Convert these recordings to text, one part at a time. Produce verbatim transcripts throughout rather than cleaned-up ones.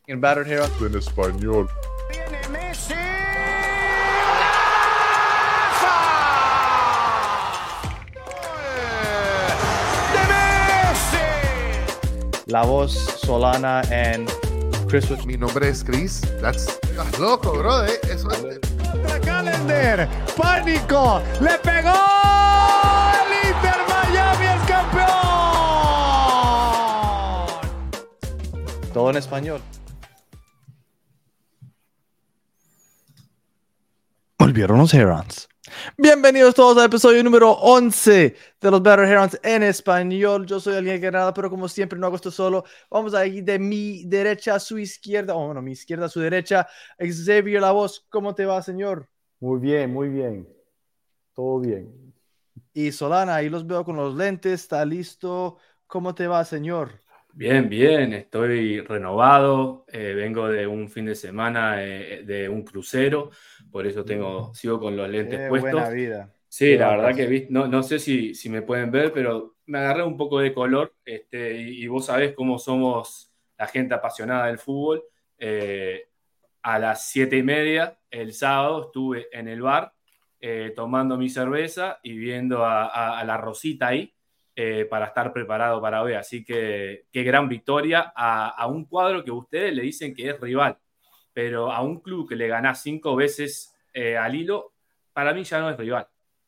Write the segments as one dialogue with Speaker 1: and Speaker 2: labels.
Speaker 1: En Battered Herons
Speaker 2: en español.
Speaker 3: Viene Messi. ¡De Messi!
Speaker 1: La Voz, Solana and Chris with
Speaker 2: Mi nombre es Chris. That's... Estás loco, bro. Eh? Eso es...
Speaker 3: Contra Calendar. Pánico. Le pegó. El Inter Miami es campeón.
Speaker 1: todo en español. Volvieron los Herons. Bienvenidos todos al episodio número once de los Battered Herons en español. Yo soy Alguien Granada, pero como siempre no hago esto solo. Vamos a ir de mi derecha a su izquierda, o bueno, mi izquierda a su derecha. Xavier La Voz, ¿cómo te va, señor?
Speaker 4: Muy bien, muy bien. Todo bien.
Speaker 1: Y Solana, ahí los veo con los lentes, está listo. ¿Cómo te va, señor?
Speaker 5: Bien, bien, estoy renovado, eh, vengo de un fin de semana eh, de un crucero, por eso tengo, sigo con los lentes
Speaker 1: Qué
Speaker 5: puestos.
Speaker 1: buena vida.
Speaker 5: Sí,
Speaker 4: Qué
Speaker 5: la verdad
Speaker 4: vacas.
Speaker 5: que vi- no, no sé si, si me pueden ver, pero me agarré un poco de color, este, y, y vos sabés cómo somos la gente apasionada del fútbol. Eh, a las siete y media el sábado estuve en el bar eh, tomando mi cerveza y viendo a, a- a la Rosita ahí eh, para estar preparado para hoy. Así que qué gran victoria a, a un cuadro que ustedes le dicen que es rival, pero a un club que le gana cinco veces eh, al hilo, para mí ya no es rival.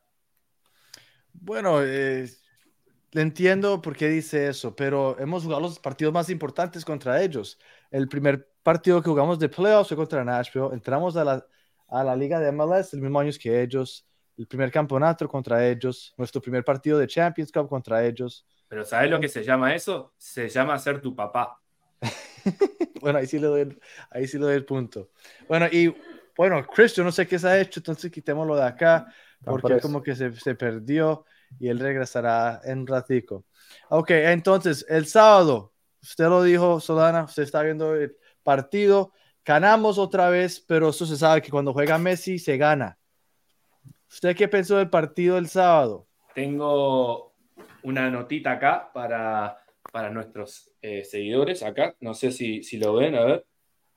Speaker 1: Bueno, eh, le entiendo por qué dice eso, pero hemos jugado los partidos más importantes contra ellos. El primer partido que jugamos de playoffs fue contra Nashville. Entramos a la, a la liga de M L S el mismo año que ellos. El primer campeonato contra ellos. Nuestro primer partido de Champions Cup contra ellos.
Speaker 5: Pero ¿sabés lo que se llama eso? Se llama ser tu papá.
Speaker 1: Bueno, ahí sí, le doy el, ahí sí le doy el punto. Bueno, y bueno, Chris, yo no sé qué se ha hecho, entonces quitémoslo de acá, porque él
Speaker 4: preso.
Speaker 1: como que se, se perdió y él regresará en un ratico. Ok, entonces, el sábado, usted lo dijo, Solana, usted está viendo el partido, ganamos otra vez, pero eso se sabe que cuando juega Messi se gana. ¿Usted qué pensó del partido del sábado?
Speaker 5: Tengo una notita acá para, para nuestros eh, seguidores acá. No sé si, si lo ven, a ver.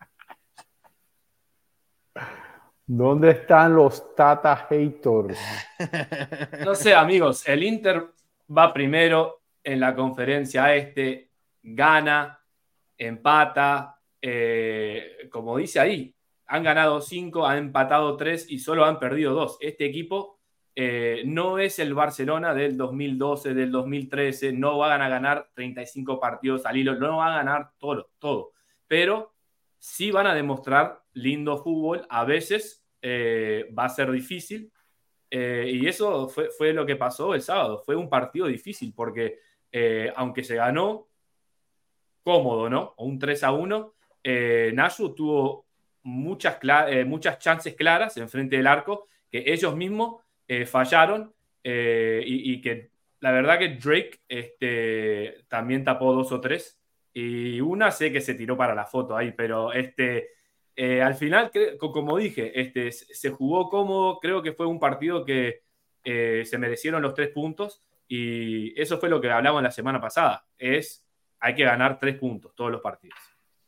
Speaker 4: ¿Dónde están los Tata haters?
Speaker 5: No sé, amigos, el Inter va primero en la conferencia este, gana, empata, eh, como dice ahí, han ganado cinco, han empatado tres y solo han perdido dos. Este equipo eh, no es el Barcelona del dos mil doce, del dos mil trece, no van a ganar treinta y cinco partidos al hilo, no van a ganar todo, todo, pero sí van a demostrar lindo fútbol, a veces eh, va a ser difícil. Eh, y eso fue, fue lo que pasó el sábado. Fue un partido difícil porque eh, aunque se ganó cómodo, ¿no? Un tres a uno, eh, Nashville tuvo muchas, eh, muchas chances claras enfrente del arco que ellos mismos eh, fallaron eh, y, y que la verdad que Drake este, también tapó dos o tres y una sé que se tiró para la foto ahí, pero este, eh, al final, como dije, este, se jugó cómodo, creo que fue un partido que eh, se merecieron los tres puntos y eso fue lo que hablamos la semana pasada, es hay que ganar tres puntos todos los partidos.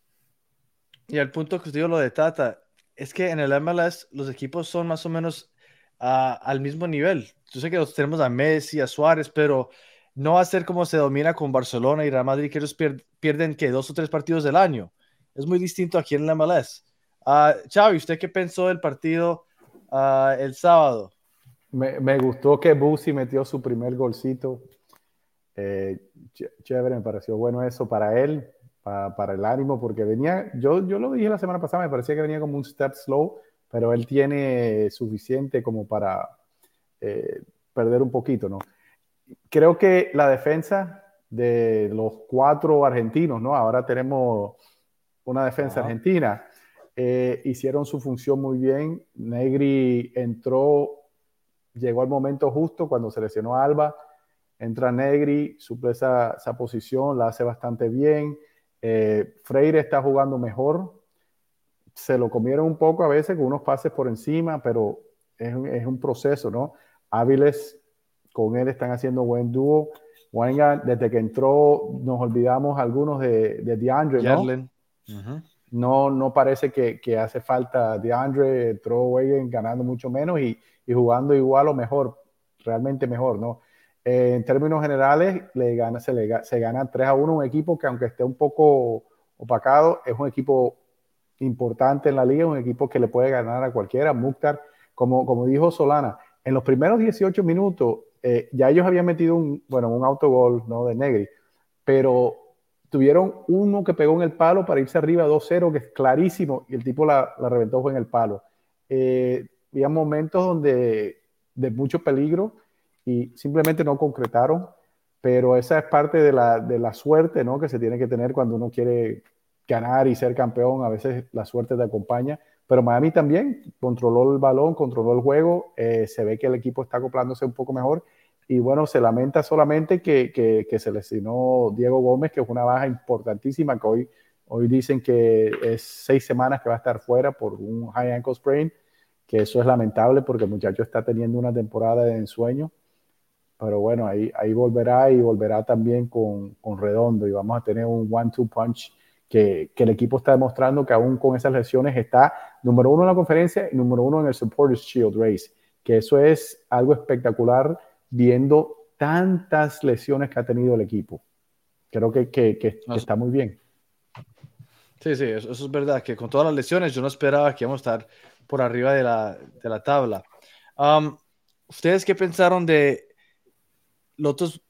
Speaker 1: Y al punto que usted dijo lo de Tata, es que en el M L S los equipos son más o menos uh, al mismo nivel. Yo sé que los tenemos a Messi, a Suárez, pero no va a ser como se domina con Barcelona y Real Madrid, que ellos pier pierden que dos o tres partidos del año. Es muy distinto aquí en el M L S. Uh, Xavi, ¿usted qué pensó del partido uh, el sábado?
Speaker 4: Me, me gustó que Busi metió su primer golcito. Eh, ch chévere, me pareció bueno eso para él, pa, para el ánimo, porque venía, yo, yo lo dije la semana pasada, me parecía que venía como un step slow, pero él tiene suficiente como para eh, perder un poquito, ¿no? Creo que la defensa de los cuatro argentinos, ¿no? Ahora tenemos una defensa
Speaker 1: Ajá.
Speaker 4: argentina. Eh, hicieron su función muy bien. Negri entró, llegó al momento justo cuando se lesionó a Alba. Entra Negri, suple esa, esa posición, la hace bastante bien. Eh, Freire está jugando mejor. Se lo comieron un poco a veces con unos pases por encima, pero es un, es un proceso, ¿no? Áviles con él están haciendo buen dúo. Wenga, desde que entró, nos olvidamos algunos de, de DeAndre, ¿no?
Speaker 1: Yedlin. Uh-huh.
Speaker 4: no, no parece que, que hace falta DeAndre, Throwaway ganando mucho menos y, y jugando igual o mejor, realmente mejor, ¿no? Eh, en términos generales, le gana, se, le, se gana tres a uno un equipo que aunque esté un poco opacado, es un equipo importante en la liga, un equipo que le puede ganar a cualquiera. Mukhtar, como, como dijo Solana, en los primeros dieciocho minutos, eh, ya ellos habían metido un, bueno, un autogol, ¿no? De Negri, pero tuvieron uno que pegó en el palo para irse arriba dos cero, que es clarísimo, y el tipo la, la reventó fue en el palo. Eh, había momentos donde de mucho peligro y simplemente no concretaron, pero esa es parte de la, de la suerte, ¿no? Que se tiene que tener cuando uno quiere ganar y ser campeón. A veces la suerte te acompaña, pero Miami también controló el balón, controló el juego, eh, se ve que el equipo está acoplándose un poco mejor. Y bueno, se lamenta solamente que, que, que se lesionó Diego Gómez, que es una baja importantísima, que hoy, hoy dicen que es seis semanas que va a estar fuera por un high ankle sprain, que eso es lamentable porque el muchacho está teniendo una temporada de ensueño. Pero bueno, ahí, ahí volverá y volverá también con, con Redondo y vamos a tener un one two punch que, que el equipo está demostrando que aún con esas lesiones está número uno en la conferencia y número uno en el Supporters Shield Race, que eso es algo espectacular viendo tantas lesiones que ha tenido el equipo. Creo que, que, que, que está muy bien.
Speaker 1: Sí, sí, eso, eso es verdad, que con todas las lesiones yo no esperaba que íbamos a estar por arriba de la, de la tabla. Um, ¿Ustedes qué pensaron de los otros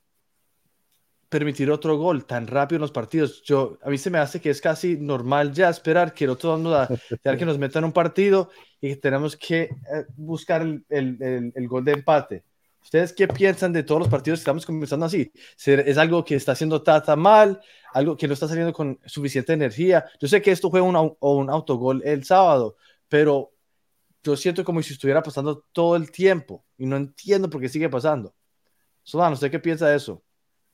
Speaker 1: permitir otro gol tan rápido en los partidos? Yo, a mí se me hace que es casi normal ya esperar que el otro vamos a tener que nos metan un partido y que tenemos que eh, buscar el, el, el, el gol de empate. ¿Ustedes qué piensan de todos los partidos que estamos comenzando así? ¿Es algo que está haciendo Tata mal? ¿Algo que no está saliendo con suficiente energía? Yo sé que esto fue un, un autogol el sábado, pero yo siento como si estuviera pasando todo el tiempo y no entiendo por qué sigue pasando. Solano, ¿usted qué piensa de eso?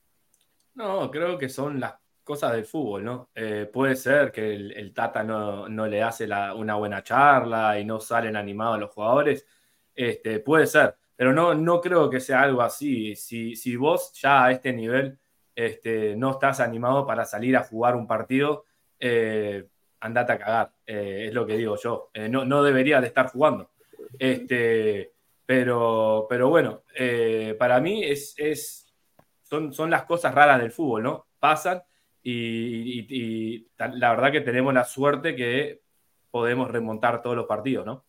Speaker 5: No, creo que son las cosas del fútbol, ¿no? Eh, puede ser que el, el Tata no, no le hace la, una buena charla y no salen animados los jugadores. Este, puede ser, pero no, no creo que sea algo así. Si, si vos ya a este nivel este, no estás animado para salir a jugar un partido, eh, andate a cagar, eh, es lo que digo yo. Eh, no, no debería de estar jugando. Este, pero, pero bueno, eh, para mí es... es Son, son las cosas raras del fútbol, ¿no? Pasan y, y, y la verdad que tenemos la suerte que podemos remontar todos los partidos, ¿no?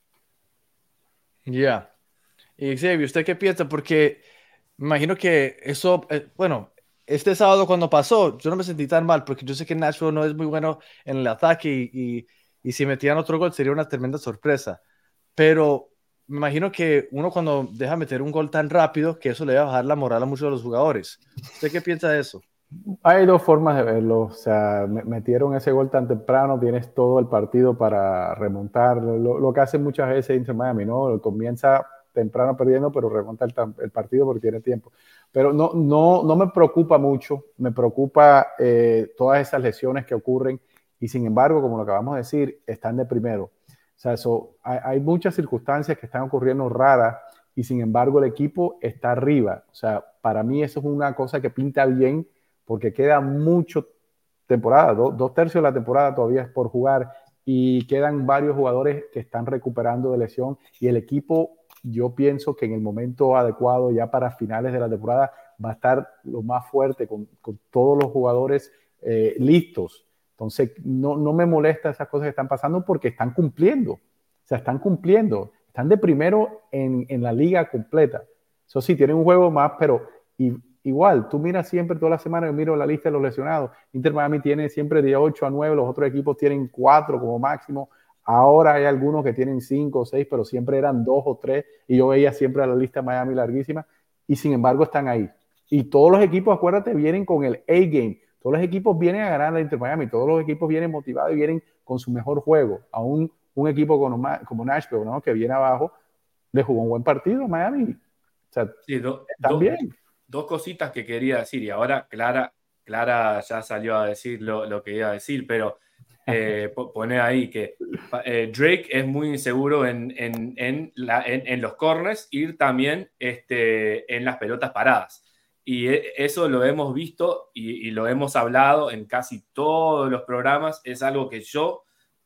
Speaker 1: Ya. Yeah. Y Xavier, ¿usted qué piensa? Porque me imagino que eso, eh, bueno, este sábado cuando pasó, yo no me sentí tan mal porque yo sé que Nashville no es muy bueno en el ataque y, y, y si metían otro gol sería una tremenda sorpresa. Pero me imagino que uno cuando deja meter un gol tan rápido, que eso le va a bajar la moral a muchos de los jugadores. ¿Usted qué piensa de eso?
Speaker 4: Hay dos formas de verlo. O sea, metieron ese gol tan temprano, tienes todo el partido para remontar. Lo, lo que hace muchas veces Inter Miami, ¿no? Comienza temprano perdiendo, pero remonta el, el partido porque tiene tiempo. Pero no, no, no me preocupa mucho. Me preocupa eh, todas esas lesiones que ocurren y sin embargo, como lo acabamos de decir, están de primero. O sea, eso, hay, hay muchas circunstancias que están ocurriendo raras y sin embargo el equipo está arriba. O sea, para mí eso es una cosa que pinta bien porque queda mucho temporada, do, dos tercios de la temporada todavía es por jugar y quedan varios jugadores que están recuperando de lesión y el equipo, yo pienso que en el momento adecuado, ya para finales de la temporada, va a estar lo más fuerte con, con todos los jugadores eh, listos. Entonces, no, no me molesta esas cosas que están pasando porque están cumpliendo, o sea, están cumpliendo, están de primero en, en la liga completa. Eso sí, tienen un juego más, pero... Y, igual, tú miras siempre toda la semana, yo miro la lista de los lesionados. Inter Miami tiene siempre de ocho a nueve, los otros equipos tienen cuatro como máximo. Ahora hay algunos que tienen cinco o seis, pero siempre eran dos o tres. Y yo veía siempre a la lista de Miami larguísima. Y sin embargo están ahí. Y todos los equipos, acuérdate, vienen con el A-game. Todos los equipos vienen a ganar la Inter Miami. Todos los equipos vienen motivados y vienen con su mejor juego. Aún un equipo como, como Nashville, ¿no? Que viene abajo, le jugó un buen partido a Miami. O sea,
Speaker 5: sí, do,
Speaker 4: están
Speaker 5: do,
Speaker 4: bien.
Speaker 5: Dos cositas que quería decir y ahora Clara, Clara ya salió a decir lo, lo que iba a decir, pero eh, pone ahí que eh, Drake es muy inseguro en, en, en, la, en, en los corners y también este, en las pelotas paradas. Y eso lo hemos visto y, y lo hemos hablado en casi todos los programas. Es algo que yo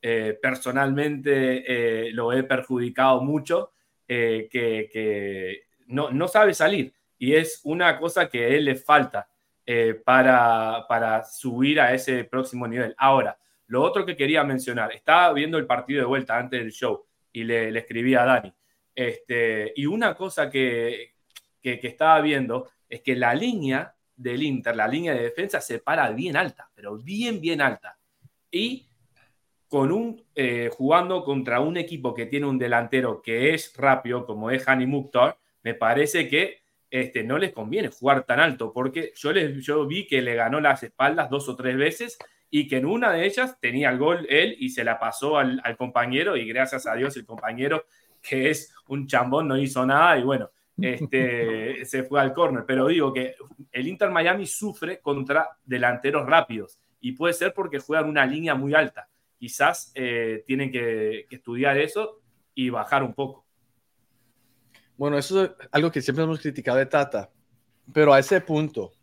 Speaker 5: eh, personalmente eh, lo he perjudicado mucho, eh, que, que no, no sabe salir. Y es una cosa que a él le falta eh, para, para subir a ese próximo nivel. Ahora, lo otro que quería mencionar, estaba viendo el partido de vuelta antes del show y le, le escribí a Dani. Este, y una cosa que, que, que estaba viendo es que la línea del Inter, la línea de defensa, se para bien alta, pero bien, bien alta. Y con un, eh, jugando contra un equipo que tiene un delantero que es rápido, como es Hani Mukhtar, me parece que este, no les conviene jugar tan alto, porque yo, les, yo vi que le ganó las espaldas dos o tres veces y que en una de ellas tenía el gol él y se la pasó al, al compañero, y gracias a Dios el compañero, que es un chambón, no hizo nada y bueno, este, se fue al córner. Pero digo que el Inter Miami sufre contra delanteros rápidos y puede ser porque juegan una línea muy alta. Quizás eh, tienen que, que estudiar eso y bajar un poco.
Speaker 1: Bueno, eso es algo que siempre hemos criticado de Tata, pero a ese punto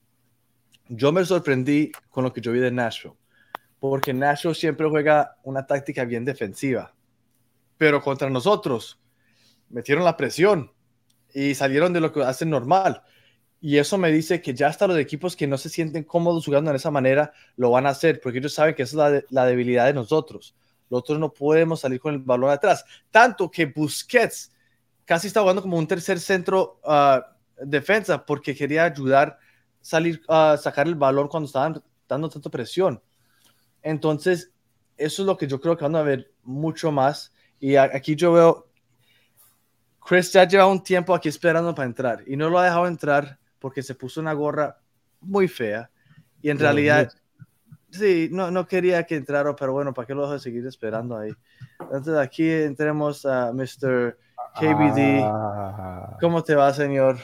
Speaker 1: yo me sorprendí con lo que yo vi de Nashville, porque Nashville siempre juega una táctica bien defensiva, pero contra nosotros metieron la presión y salieron de lo que hacen normal. Y eso me dice que ya hasta los equipos que no se sienten cómodos jugando de esa manera lo van a hacer, porque ellos saben que esa es la, de, la debilidad de nosotros. Nosotros no podemos salir con el balón atrás. Tanto que Busquets casi está jugando como un tercer centro uh, defensa, porque quería ayudar salir a uh, sacar el balón cuando estaban dando tanta presión. Entonces, eso es lo que yo creo que van a ver mucho más. Y a, aquí yo veo, Chris ya lleva un tiempo aquí esperando para entrar y no lo ha dejado entrar porque se puso una gorra muy fea y en realidad sí, no, no quería que entrara, pero bueno, ¿para qué lo dejo de seguir esperando ahí? Entonces aquí entremos a mister K B D. Ah. ¿Cómo te va, señor?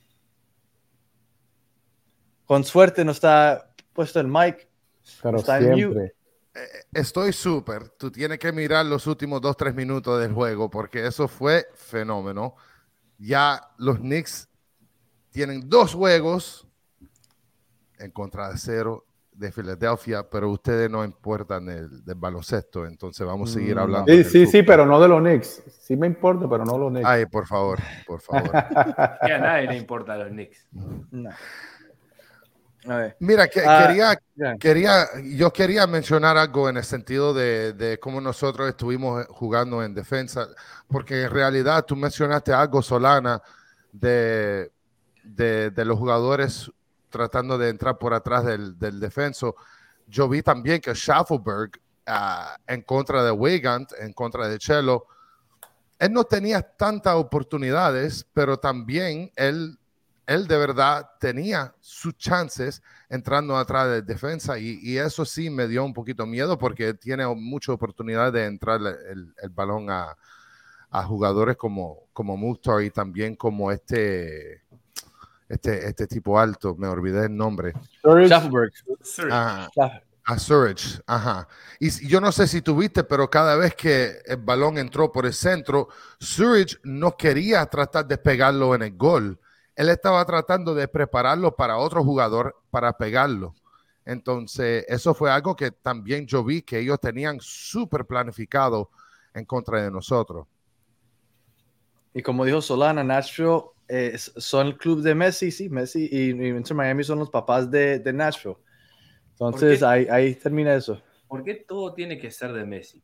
Speaker 1: Con suerte no está puesto el mic,
Speaker 4: pero
Speaker 1: está
Speaker 4: siempre.
Speaker 1: en mute.
Speaker 2: Estoy súper. Tú tienes que mirar los últimos dos, tres minutos del juego porque eso fue fenómeno. Ya los Knicks tienen dos juegos en contra de cero de Filadelfia, pero ustedes no importan del, del baloncesto, entonces vamos a seguir hablando.
Speaker 4: Sí, sí, sí, pero no de los Knicks. Sí me importa, pero no los Knicks.
Speaker 2: Ay, por favor, por favor.
Speaker 5: Que a nadie le importa a los Knicks.
Speaker 1: No. A ver.
Speaker 2: Mira, que,
Speaker 1: uh,
Speaker 2: quería,
Speaker 1: yeah.
Speaker 2: quería, yo quería mencionar algo en el sentido de, de cómo nosotros estuvimos jugando en defensa, porque en realidad tú mencionaste algo, Solana, de, de, de los jugadores tratando de entrar por atrás del, del defenso. Yo vi también que Schaffelberg, uh, en contra de Weigand, en contra de Chelo, él no tenía tantas oportunidades, pero también él él de verdad tenía sus chances entrando atrás de defensa y, y eso sí me dio un poquito miedo porque tiene mucha oportunidad de entrar el, el balón a, a jugadores como, como Mukhtar y también como este, este, este tipo alto, me olvidé el nombre.
Speaker 1: Schaffelberg.
Speaker 2: Ah, a Surridge, ajá. Y yo no sé si tuviste, pero cada vez que el balón entró por el centro, Surridge no quería tratar de pegarlo en el gol. Él estaba tratando de prepararlo para otro jugador para pegarlo. Entonces, eso fue algo que también yo vi que ellos tenían súper planificado en contra de nosotros.
Speaker 1: Y como dijo Solana, Nashville eh, son el club de Messi, sí, Messi y, y Inter Miami son los papás de, de Nashville. Entonces, ahí, ahí termina eso.
Speaker 5: ¿Por qué todo tiene que ser de Messi?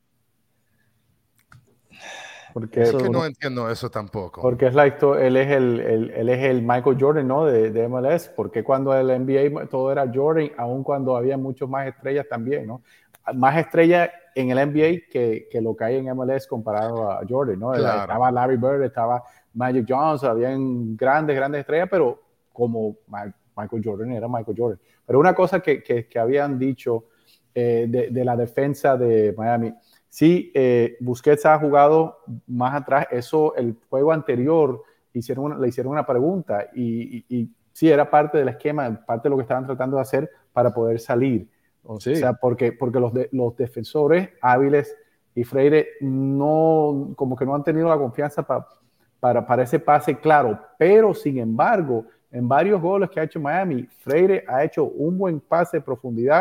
Speaker 4: Porque
Speaker 2: es que no entiendo eso tampoco.
Speaker 4: Porque es la historia, él es el, el, él es el Michael Jordan, ¿no? De, de M L S. Porque cuando el N B A todo era Jordan, aun cuando había muchos más estrellas también, ¿no? Más estrellas en el N B A que, que lo que hay en M L S comparado a Jordan, ¿no?
Speaker 2: Claro.
Speaker 4: Estaba Larry Bird, estaba Magic Johnson, habían grandes, grandes estrellas, pero como Michael Jordan era Michael Jordan. Pero una cosa que, que, que habían dicho eh, de, de la defensa de Miami. Sí, eh, Busquets ha jugado más atrás. Eso, el juego anterior, hicieron una, le hicieron una pregunta y, y, y sí, era parte del esquema, parte de lo que estaban tratando de hacer para poder salir. O
Speaker 1: sí.
Speaker 4: sea, porque, porque los, de, los defensores hábiles y Freire no, como que no han tenido la confianza pa, para, para ese pase claro. Pero, sin embargo, en varios goles que ha hecho Miami, Freire ha hecho un buen pase de profundidad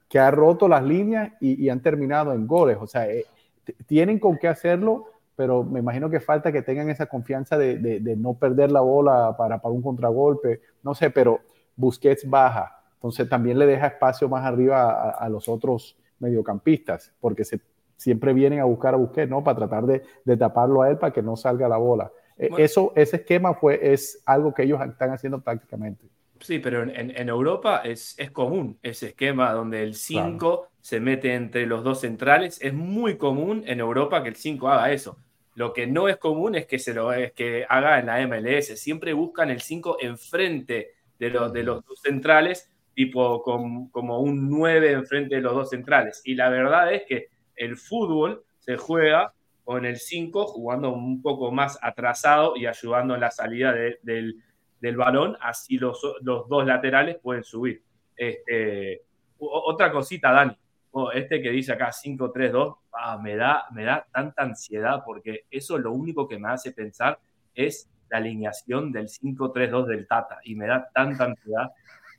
Speaker 4: que ha roto las líneas y, y han terminado en goles. O sea, eh, tienen con qué hacerlo, pero me imagino que falta que tengan esa confianza de, de, de no perder la bola para, para un contragolpe. No sé, pero Busquets baja. Entonces también le deja espacio más arriba a, a los otros mediocampistas, porque se, siempre vienen a buscar a Busquets, ¿no? Para tratar de, de taparlo a él para que no salga la bola. Bueno, Eso, ese esquema fue, es algo que ellos están haciendo prácticamente.
Speaker 5: Sí, pero en, en Europa es, es común ese esquema donde el cinco claro. se mete entre los dos centrales. Es muy común en Europa que el cinco haga eso. Lo que no es común es que, se lo, es que haga en la M L S. Siempre buscan el cinco enfrente de, lo, de los dos centrales, tipo con, como un nueve enfrente de los dos centrales. Y la verdad es que el fútbol se juega con el cinco jugando un poco más atrasado y ayudando en la salida de, del del balón, así los, los dos laterales pueden subir. Este, otra cosita, Dani, este que dice acá cinco tres dos, ah, me, da, me da tanta ansiedad porque eso lo único que me hace pensar es la alineación del cinco tres dos del Tata y me da tanta ansiedad.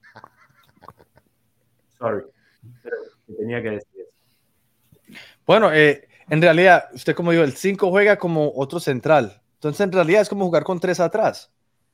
Speaker 5: Sorry, pero tenía que decir eso.
Speaker 1: Bueno, eh, en realidad, usted como dijo, el cinco juega como otro central. Entonces, en realidad es como jugar con tres atrás.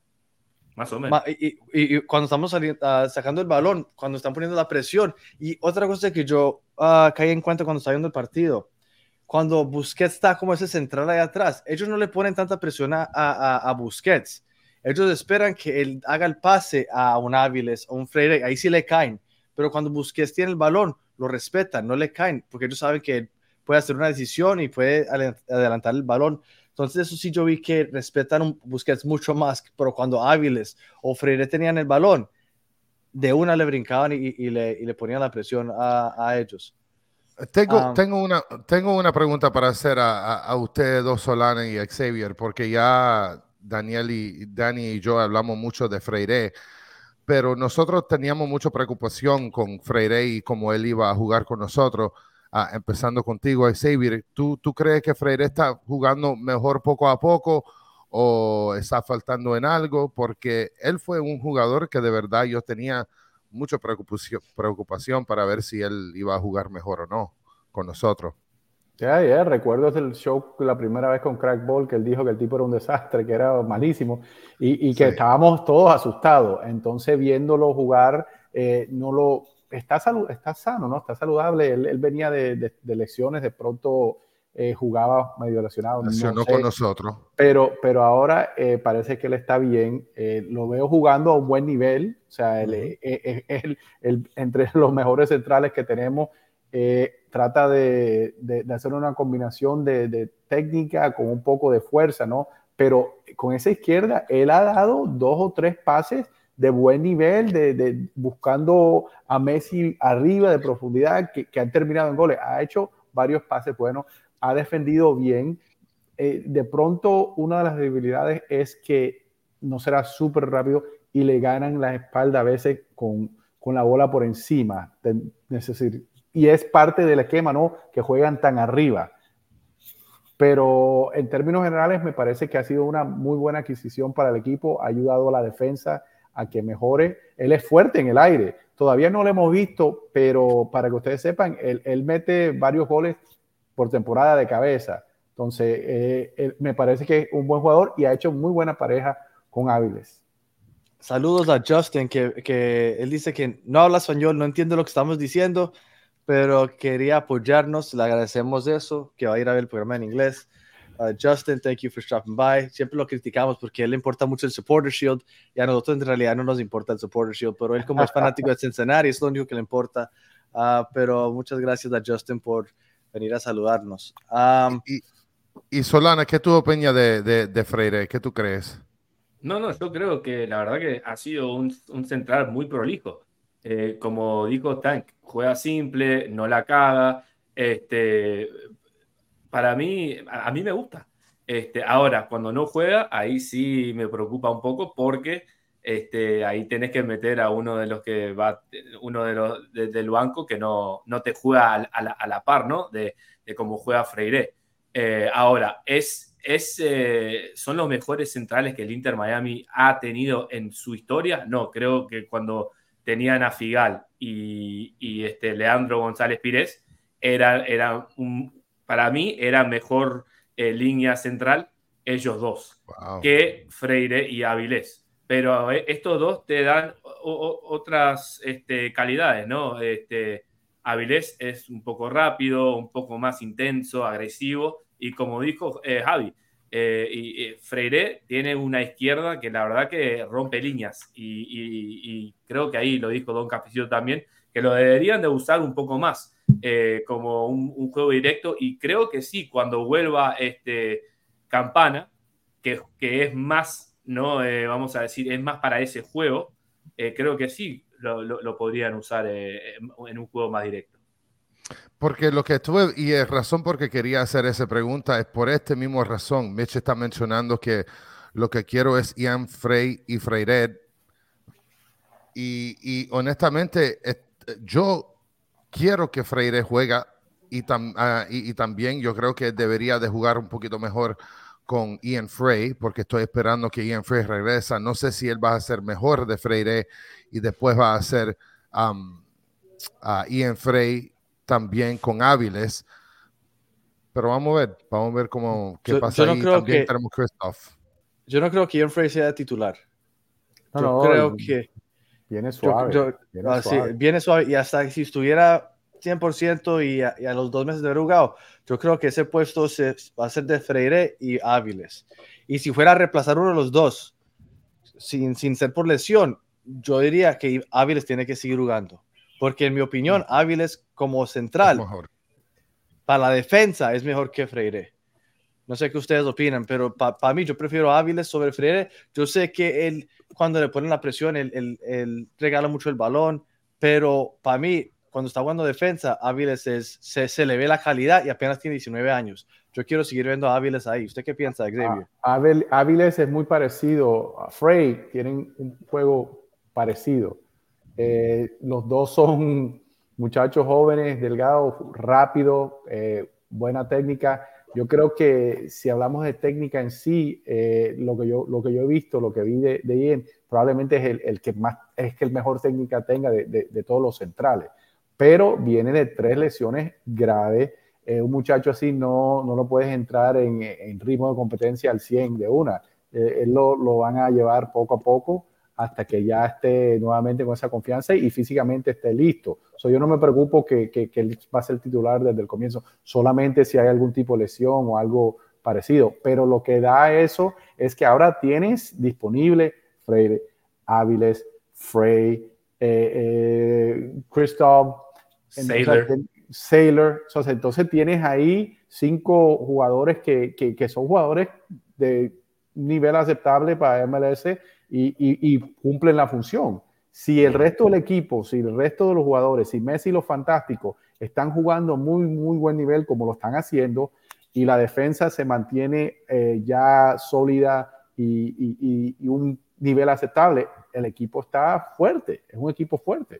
Speaker 5: Más o menos.
Speaker 1: Y, y, y cuando estamos saliendo, uh, sacando el balón, cuando están poniendo la presión. Y otra cosa que yo uh, caí en cuenta cuando estaba viendo el partido, cuando Busquets está como ese central ahí atrás, ellos no le ponen tanta presión a, a, a Busquets. Ellos esperan que él haga el pase a un Áviles, a un Freire, ahí sí le caen. Pero cuando Busquets tiene el balón, lo respetan, no le caen, porque ellos saben que él puede hacer una decisión y puede adelantar el balón. Entonces eso sí yo vi que respetan un Busquets mucho más, pero cuando Áviles o Freire tenían el balón, de una le brincaban y, y, le, y le ponían la presión a, a ellos.
Speaker 2: Tengo, um, tengo, una, tengo una pregunta para hacer a, a, a ustedes dos, Solana y Xavier, porque ya Daniel y Dani y yo hablamos mucho de Freire, pero nosotros teníamos mucha preocupación con Freire y cómo él iba a jugar con nosotros. Ah, empezando contigo, Xavier, ¿tú, ¿tú crees que Freire está jugando mejor poco a poco o está faltando en algo? Porque él fue un jugador que de verdad yo tenía mucha preocupación, preocupación para ver si él iba a jugar mejor o no con nosotros.
Speaker 4: Ya, yeah, yeah. Recuerdo el show la primera vez con Crack Ball, que él dijo que el tipo era un desastre, que era malísimo, y, y que sí. estábamos todos asustados. Entonces, viéndolo jugar, eh, no lo... Está, salud, está sano, ¿no? Está saludable. Él, él venía de, de, de lesiones, de pronto eh, jugaba medio lesionado.
Speaker 2: Lesionó
Speaker 4: no sé,
Speaker 2: con nosotros.
Speaker 4: Pero, pero ahora eh, parece que él está bien. Eh, lo veo jugando a un buen nivel. O sea, él, uh-huh. eh, eh, él, él, entre los mejores centrales que tenemos, eh, trata de, de, de hacer una combinación de, de técnica con un poco de fuerza, ¿no? Pero con esa izquierda, él ha dado dos o tres pases de buen nivel, de, de buscando a Messi arriba de profundidad, que, que han terminado en goles. Ha hecho varios pases buenos, ha defendido bien. Eh, de pronto, una de las debilidades es que no será súper rápido y le ganan la espalda a veces con, con la bola por encima. De, es decir, y es parte del esquema, ¿no? Que juegan tan arriba. Pero en términos generales me parece que ha sido una muy buena adquisición para el equipo, ha ayudado a la defensa a que mejore. Él es fuerte en el aire, todavía no lo hemos visto, pero para que ustedes sepan, él, él mete varios goles por temporada de cabeza. Entonces, eh, él, me parece que es un buen jugador y ha hecho muy buena pareja con Áviles.
Speaker 1: Saludos a Justin, que, que él dice que no habla español, no entiende lo que estamos diciendo, pero quería apoyarnos, le agradecemos eso, que va a ir a ver el programa en inglés. Uh, Justin, thank you for stopping by. Siempre lo criticamos porque a él le importa mucho el Supporter Shield y a nosotros en realidad no nos importa el Supporter Shield, pero él como es fanático de Cincinnati es lo único que le importa. Uh, pero muchas gracias a Justin por venir a saludarnos. Um,
Speaker 2: y, y Solana, ¿qué tú opinas de, de, de Freire? ¿Qué tú crees?
Speaker 5: No, no, yo creo que la verdad que ha sido un, un central muy prolijo. Eh, como dijo Tank, juega simple, no la caga. Este, para mí, a, a mí me gusta. Este, ahora, cuando no juega, ahí sí me preocupa un poco porque este, ahí tenés que meter a uno de los que va, uno de los de, del banco que no, no te juega a, a, la, a la par, ¿no? De, de cómo juega Freire. Eh, ahora, es, es, eh, ¿son los mejores centrales que el Inter Miami ha tenido en su historia? No, creo que cuando tenían a Figal y, y este Leandro González Pires, era, era un, para mí era mejor eh, línea central ellos dos
Speaker 2: Wow.
Speaker 5: que Freire y Avilés. Pero eh, estos dos te dan o, o, otras este, calidades, ¿no? Este, Avilés es un poco rápido, un poco más intenso, agresivo, y como dijo eh, Javi, eh, y, y Freire tiene una izquierda que la verdad que rompe líneas, y, y, y creo que ahí lo dijo Don Capicito también, que lo deberían de usar un poco más eh, como un, un juego directo, y creo que sí, cuando vuelva este Campana, que, que es más, ¿no? Eh, vamos a decir, es más para ese juego, eh, creo que sí lo, lo, lo podrían usar eh, en un juego más directo.
Speaker 2: Porque lo que estuve, y es razón por qué quería hacer esa pregunta, es por este mismo razón. Mitch está mencionando que lo que quiero es Ian Frey y Freire. Y, y honestamente, es, yo quiero que Freire juega y, tam, uh, y, y también yo creo que debería de jugar un poquito mejor con Ian Frey, porque estoy esperando que Ian Frey regresa. No sé si él va a ser mejor de Freire y después va a ser um, uh, Ian Frey también con Áviles, pero vamos a ver, vamos a ver cómo qué
Speaker 1: yo,
Speaker 2: pasa
Speaker 1: yo no
Speaker 2: ahí.
Speaker 1: Creo
Speaker 2: También
Speaker 1: que,
Speaker 2: tenemos Christoph.
Speaker 1: Yo no creo que Ian Frey sea titular.
Speaker 4: No,
Speaker 1: yo
Speaker 4: no,
Speaker 1: creo que
Speaker 4: viene suave.
Speaker 1: yo, yo,
Speaker 4: viene,
Speaker 1: uh,
Speaker 4: suave.
Speaker 1: Sí, viene suave, y hasta si estuviera cien por ciento y a, y a los dos meses de haber jugado, yo creo que ese puesto se, va a ser de Freire y Áviles. Y si fuera a reemplazar uno de los dos, sin, sin ser por lesión, yo diría que Áviles tiene que seguir jugando. Porque en mi opinión, Áviles como central, para la defensa, es mejor que Freire. No sé qué ustedes opinan, pero para pa mí yo prefiero Áviles sobre Freire. Yo sé que él, cuando le ponen la presión, él, él, él regala mucho el balón, pero para mí, cuando está jugando defensa, Áviles es, se, se le ve la calidad y apenas tiene diecinueve años. Yo quiero seguir viendo a Áviles ahí. ¿Usted qué piensa, Xavier?
Speaker 4: Ah, Áviles es muy parecido a Frey, tienen un juego parecido. Eh, los dos son muchachos jóvenes, delgados, rápidos, eh, buena técnica. Yo creo que si hablamos de técnica en sí, eh, lo, que yo, lo que yo he visto, lo que vi de, de Ian, probablemente es el, el que más es que el mejor técnica tenga de, de, de todos los centrales. Pero viene de tres lesiones graves. Eh, un muchacho así no, no lo puedes entrar en, en ritmo de competencia al cien de una. Eh, él lo, lo van a llevar poco a poco hasta que ya esté nuevamente con esa confianza y físicamente esté listo. So, yo no me preocupo que, que, que él va a ser titular desde el comienzo, solamente si hay algún tipo de lesión o algo parecido. Pero lo que da eso es que ahora tienes disponible Freire, Áviles, Frey, eh, eh, Christoph,
Speaker 5: Sailor.
Speaker 4: Sailor. Entonces, entonces tienes ahí cinco jugadores que, que, que son jugadores de nivel aceptable para M L S y, y, y cumplen la función. Si el resto del equipo, si el resto de los jugadores, si Messi y los Fantásticos están jugando muy, muy buen nivel como lo están haciendo y la defensa se mantiene eh, ya sólida y, y, y, y un nivel aceptable, el equipo está fuerte, es un equipo fuerte.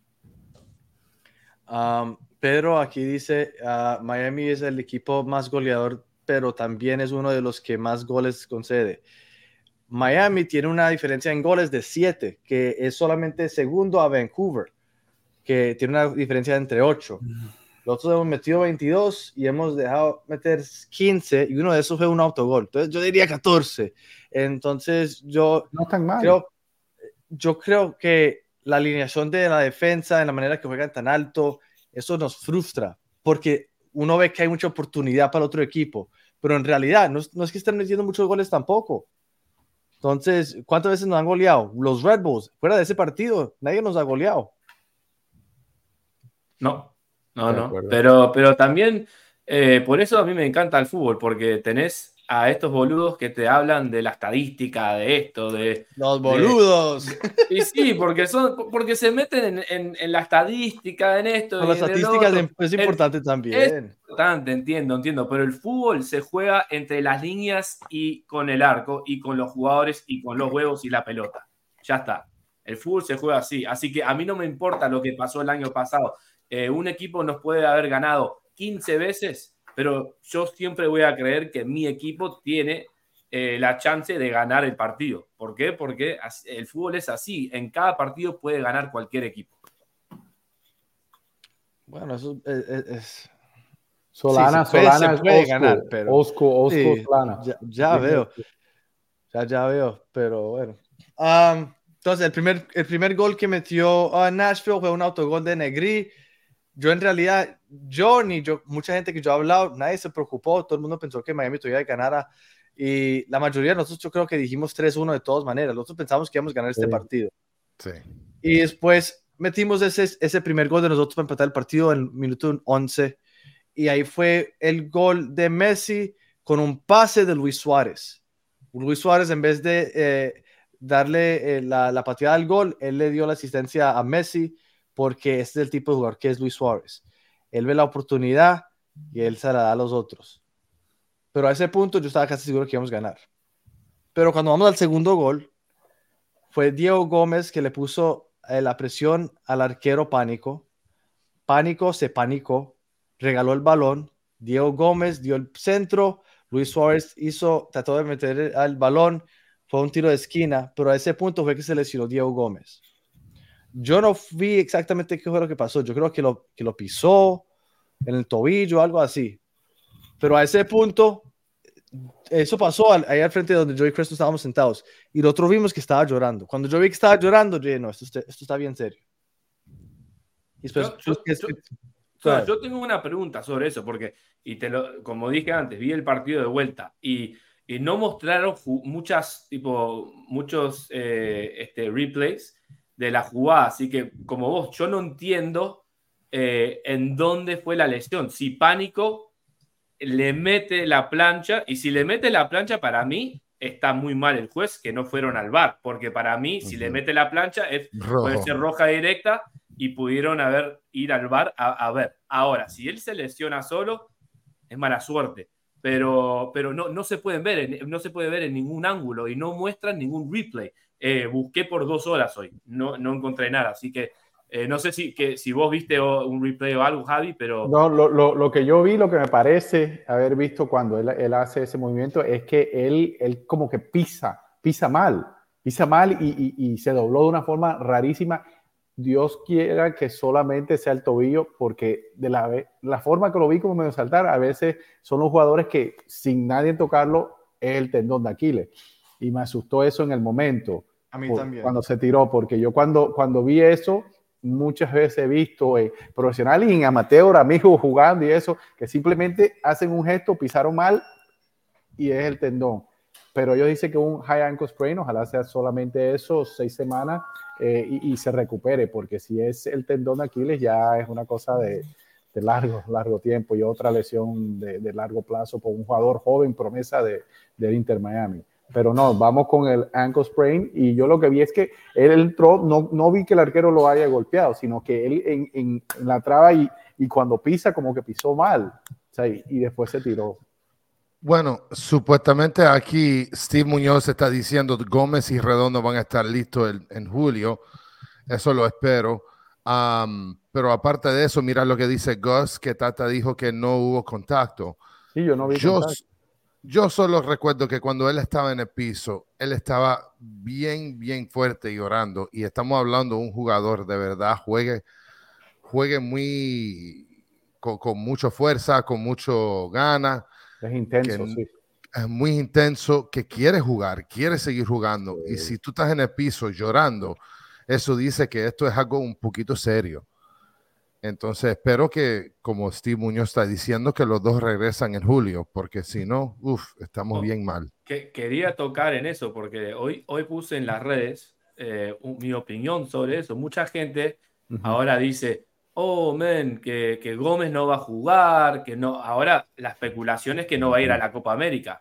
Speaker 1: Um, Pedro aquí dice, uh, Miami es el equipo más goleador, pero también es uno de los que más goles concede. Miami tiene una diferencia en goles de siete, que es solamente segundo a Vancouver, que tiene una diferencia entre ocho. Nosotros hemos metido veintidós y hemos dejado meter quince, y uno de esos fue un autogol. Entonces yo diría catorce. Entonces yo,
Speaker 4: no tan mal.
Speaker 1: Creo, yo creo que la alineación de la defensa, en la manera que juegan tan alto, eso nos frustra, porque uno ve que hay mucha oportunidad para el otro equipo, pero en realidad no, no es que estén metiendo muchos goles tampoco. Entonces, ¿cuántas veces nos han goleado? Los Red Bulls, fuera de ese partido, nadie nos ha goleado.
Speaker 5: No, no, no. Pero, pero también, eh, por eso a mí me encanta el fútbol, porque tenés a estos boludos que te hablan de la estadística, de esto, de...
Speaker 1: ¡Los boludos!
Speaker 5: De, y sí, porque, son, porque se meten en, en, en la estadística, en esto.
Speaker 1: Pero
Speaker 5: y
Speaker 1: la
Speaker 5: en
Speaker 1: estadística
Speaker 5: el
Speaker 1: es importante
Speaker 5: el,
Speaker 1: también.
Speaker 5: Es importante, entiendo, entiendo. Pero el fútbol se juega entre las líneas y con el arco, y con los jugadores, y con los huevos y la pelota. Ya está. El fútbol se juega así. Así que a mí no me importa lo que pasó el año pasado. Eh, un equipo nos puede haber ganado quince veces, pero yo siempre voy a creer que mi equipo tiene eh, la chance de ganar el partido. ¿Por qué? Porque el fútbol es así. En cada partido puede ganar cualquier equipo.
Speaker 1: Bueno, eso es... es, es...
Speaker 4: Solana,
Speaker 1: sí, se puede,
Speaker 4: Solana
Speaker 1: se puede
Speaker 4: es
Speaker 1: ganar,
Speaker 4: Osco,
Speaker 1: pero...
Speaker 4: Osco, Osco,
Speaker 1: sí,
Speaker 4: Solana.
Speaker 1: Ya, ya veo. Ya, ya veo, pero bueno. Um, entonces, el primer, el primer gol que metió uh, Nashville fue un autogol de Negri. Yo en realidad, yo ni yo, mucha gente que yo he hablado, nadie se preocupó, todo el mundo pensó que Miami todavía ganara, y la mayoría de nosotros yo creo que dijimos tres uno de todas maneras, nosotros pensamos que íbamos a ganar este
Speaker 4: Sí.
Speaker 1: partido.
Speaker 2: Sí.
Speaker 1: Y después metimos ese, ese primer gol de nosotros para empatar el partido en el minuto once, y ahí fue el gol de Messi con un pase de Luis Suárez. Luis Suárez, en vez de eh, darle eh, la, la pateada al gol, él le dio la asistencia a Messi, porque este es el tipo de jugador que es Luis Suárez. Él ve la oportunidad y él se la da a los otros. Pero a ese punto yo estaba casi seguro que íbamos a ganar. Pero cuando vamos al segundo gol, fue Diego Gómez que le puso eh, la presión al arquero Pánico. Pánico se panicó, regaló el balón. Diego Gómez dio el centro. Luis Suárez hizo, trató de meter el balón. Fue un tiro de esquina, pero a ese punto fue que se lesionó Diego Gómez. Yo no vi exactamente qué fue lo que pasó. Yo creo que lo, que lo pisó en el tobillo, algo así. Pero a ese punto, eso pasó ahí al frente de donde yo y Chris estábamos sentados. Y nosotros vimos que estaba llorando. Cuando yo vi que estaba llorando, yo dije, no, esto, esto está bien serio. Y después,
Speaker 5: yo, yo,
Speaker 1: pues,
Speaker 5: yo, yo, yo tengo una pregunta sobre eso, porque, y te lo, como dije antes, vi el partido de vuelta y, y no mostraron muchas, tipo, muchos eh, este, replays de la jugada, así que como vos, yo no entiendo eh, en dónde fue la lesión. Si Pánico le mete la plancha, y si le mete la plancha, para mí está muy mal el juez que no fueron al V A R, porque para mí, uh-huh. si le mete la plancha, es, puede ser roja directa y pudieron haber ir al V A R a, a ver. Ahora, si él se lesiona solo, es mala suerte, pero, pero no, no, se pueden ver en, no se puede ver en ningún ángulo y no muestran ningún replay. Eh, busqué por dos horas hoy, no, no encontré nada, así que eh, no sé si, que, si vos viste un replay o algo, Javi, pero...
Speaker 4: No, lo, lo, lo que yo vi, lo que me parece haber visto cuando él, él hace ese movimiento es que él, él como que pisa, pisa mal, pisa mal y, y, y se dobló de una forma rarísima. Dios quiera que solamente sea el tobillo, porque de la, la forma que lo vi como medio saltar, a veces son los jugadores que sin nadie tocarlo es el tendón de Aquiles. Y me asustó eso en el momento.
Speaker 1: A mí
Speaker 4: por,
Speaker 1: también.
Speaker 4: Cuando se tiró, porque yo cuando, cuando vi eso, muchas veces he visto eh, profesionales y en amateur, amigos jugando y eso, que simplemente hacen un gesto, pisaron mal y es el tendón. Pero ellos dicen que un high ankle sprain, ojalá sea solamente eso, seis semanas, eh, y, y se recupere, porque si es el tendón de Aquiles ya es una cosa de, de largo, largo tiempo y otra lesión de, de largo plazo por un jugador joven, promesa de, del Inter Miami. Pero no, vamos con el ankle sprain, y yo lo que vi es que él entró, no, no vi que el arquero lo haya golpeado, sino que él en, en, en la traba y, y cuando pisa como que pisó mal, o sea, y, y después se tiró.
Speaker 2: Bueno, supuestamente aquí Steve Muñoz está diciendo Gómez y Redondo van a estar listos en, en julio. Eso lo espero. Um, pero aparte de eso, mira lo que dice Gus, que Tata dijo que no hubo contacto.
Speaker 4: Sí, yo no vi
Speaker 2: yo,
Speaker 4: contacto.
Speaker 2: Yo solo recuerdo que cuando él estaba en el piso, él estaba bien, bien fuerte llorando. Y estamos hablando de un jugador de verdad, juegue, juegue muy, con, con mucha fuerza, con mucho gana.
Speaker 4: Es intenso,
Speaker 2: que,
Speaker 4: sí.
Speaker 2: Es muy intenso, que quiere jugar, quiere seguir jugando. Sí. Y si tú estás en el piso llorando, eso dice que esto es algo un poquito serio. Entonces espero que, como Steve Muñoz está diciendo, que los dos regresan en julio, porque si no, uff, estamos oh, bien mal.
Speaker 5: Que, quería tocar en eso, porque hoy, hoy puse en las redes eh, un, mi opinión sobre eso. Mucha gente uh-huh. ahora dice... oh, men, que, que Gómez no va a jugar, que no. Ahora la especulación es que no va a ir a la Copa América.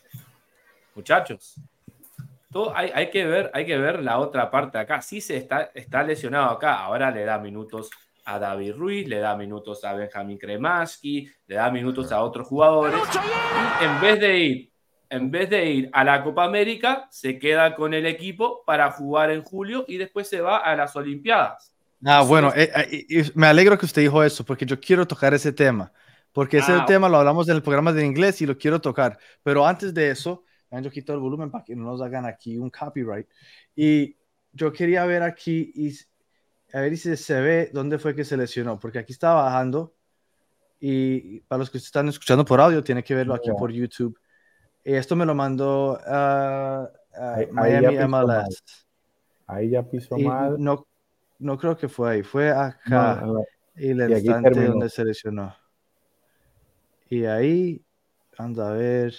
Speaker 5: Muchachos, todo, hay, hay, que ver, hay que ver la otra parte acá. Sí se está, está lesionado acá. Ahora le da minutos a David Ruiz, le da minutos a Benjamín Kremaski, le da minutos a otros jugadores. Y en vez de ir, en vez de ir a la Copa América, se queda con el equipo para jugar en julio y después se va a las Olimpiadas.
Speaker 1: Ah, bueno, eh, eh, me alegro que usted dijo eso, porque yo quiero tocar ese tema, porque ese ah, tema lo hablamos en el programa de inglés y lo quiero tocar, pero antes de eso, yo quito el volumen para que no nos hagan aquí un copyright. Y yo quería ver aquí y a ver si se ve dónde fue que se lesionó, porque aquí está bajando y para los que están escuchando por audio, tienen que verlo aquí
Speaker 4: yeah.
Speaker 1: por YouTube. Y esto me lo mandó uh, uh,
Speaker 4: ahí,
Speaker 1: Miami
Speaker 4: ahí
Speaker 1: M L S.
Speaker 4: Mal. Ahí ya pisó
Speaker 1: Y
Speaker 4: mal.
Speaker 1: no, no creo que fue ahí, fue acá.
Speaker 4: No, no.
Speaker 1: Y el
Speaker 4: Y aquí
Speaker 1: instante
Speaker 4: terminó.
Speaker 1: donde se lesionó. Y ahí, anda a ver.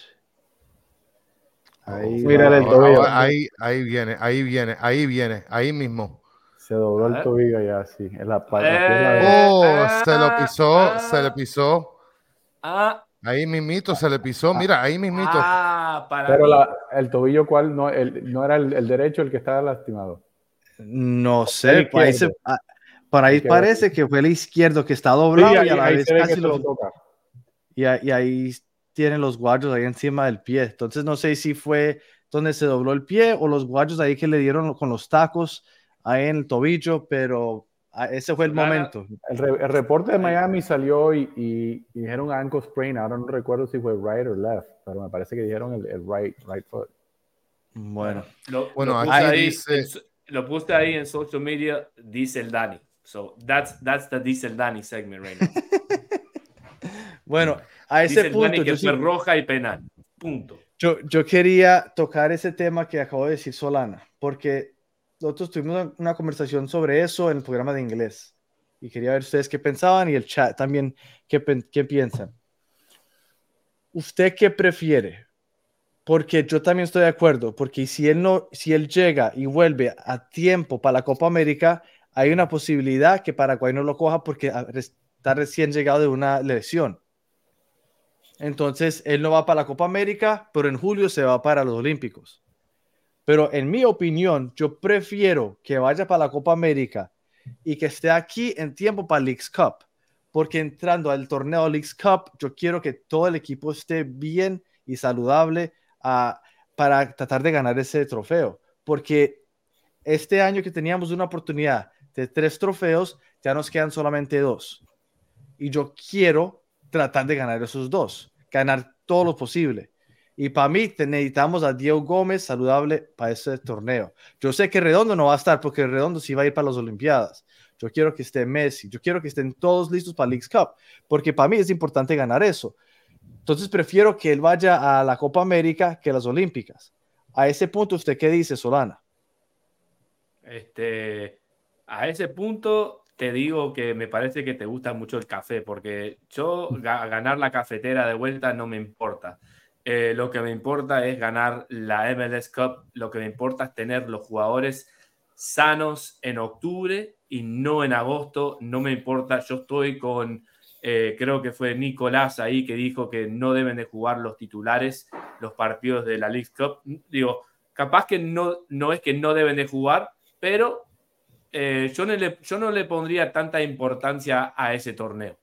Speaker 1: Ahí,
Speaker 2: Oh,
Speaker 4: mira
Speaker 1: va,
Speaker 4: el
Speaker 1: ahí,
Speaker 4: tobillo.
Speaker 2: ahí, ahí viene, ahí viene, ahí viene, ahí mismo.
Speaker 4: Se dobló
Speaker 5: A
Speaker 4: el
Speaker 5: ver.
Speaker 4: tobillo ya, sí. En la, la
Speaker 5: Eh,
Speaker 4: pierna de...
Speaker 2: Oh,
Speaker 5: ah,
Speaker 2: se lo pisó,
Speaker 5: ah,
Speaker 2: se le pisó.
Speaker 5: Ah,
Speaker 2: Ahí mismito se le pisó.
Speaker 4: Ah,
Speaker 2: Mira, ahí mismito.
Speaker 5: ah, para
Speaker 4: Pero
Speaker 5: mí.
Speaker 4: la, el tobillo, ¿cuál? No, el, no era el, el derecho el que estaba lastimado.
Speaker 1: no
Speaker 4: El
Speaker 1: sé, ahí se,
Speaker 4: izquierdo.
Speaker 1: ah, por ahí
Speaker 4: Hay que
Speaker 1: parece
Speaker 4: ver.
Speaker 1: que fue el izquierdo que está
Speaker 4: Sí,
Speaker 1: doblado
Speaker 4: ahí,
Speaker 1: y a la
Speaker 4: ahí
Speaker 1: vez
Speaker 4: se ve que
Speaker 1: casi
Speaker 4: se
Speaker 1: lo,
Speaker 4: lo toca.
Speaker 1: y, a- y ahí tienen los guayos ahí encima del pie. Entonces no sé si fue donde se dobló el pie o los guayos ahí que le dieron con los tacos ahí en el tobillo, pero ah, ese fue el
Speaker 5: Solana,
Speaker 1: momento.
Speaker 4: El, re, el reporte de
Speaker 5: Ahí.
Speaker 4: Miami salió y, y, y dijeron ankle sprain. Ahora no recuerdo si fue right o left, pero me parece que dijeron el, el right, right foot.
Speaker 1: Bueno,
Speaker 5: Lo,
Speaker 2: Bueno,
Speaker 5: lo
Speaker 2: aquí
Speaker 5: puse ahí,
Speaker 2: dice-
Speaker 5: en, so- lo puse ahí en social media, Diesel Danny. So that's that's the Diesel Danny segment right now.
Speaker 1: bueno, a ese
Speaker 5: Diesel
Speaker 1: punto
Speaker 5: Danny que
Speaker 1: yo,
Speaker 5: fue
Speaker 1: sí-
Speaker 5: roja y penal. Punto.
Speaker 1: yo, yo quería tocar ese tema que acabo de decir Solana, porque nosotros tuvimos una, una conversación sobre eso en el programa de inglés y quería ver ustedes qué pensaban y el chat también qué, pen- qué piensan. ¿Usted qué prefiere? Porque yo también estoy de acuerdo, porque si él no, si él llega y vuelve a tiempo para la Copa América, hay una posibilidad que Paraguay no lo coja porque está recién llegado de una lesión. Entonces, él no va para la Copa América, pero en julio se va para los Olímpicos. Pero en mi opinión, yo prefiero que vaya para la Copa América y que esté aquí en tiempo para Leagues Cup, porque entrando al torneo Leagues Cup, yo quiero que todo el equipo esté bien y saludable uh, para tratar de ganar ese trofeo, porque este año que teníamos una oportunidad de tres trofeos, ya nos quedan solamente dos. Y yo quiero tratar de ganar esos dos, ganar todo lo posible. Y para mí necesitamos a Diego Gómez saludable para ese torneo. Yo sé que Redondo no va a estar porque Redondo sí va a ir para las Olimpiadas. Yo quiero que esté Messi, yo quiero que estén todos listos para Leagues Cup, porque para mí es importante ganar eso. Entonces prefiero que él vaya a la Copa América que a las Olímpicas. A ese punto, ¿usted qué dice, Solana?
Speaker 5: Este, a ese punto te digo que me parece que te gusta mucho el café, porque yo ga ganar la cafetera de vuelta no me importa. Eh, lo que me importa es ganar la M L S Cup, lo que me importa es tener los jugadores sanos en octubre y no en agosto, no me importa, yo estoy con, eh, creo que fue Nicolás ahí que dijo que no deben de jugar los titulares los partidos de la League Cup. Digo, capaz que no, no es que no deben de jugar, pero eh, yo, no le, yo no le pondría tanta importancia a ese torneo.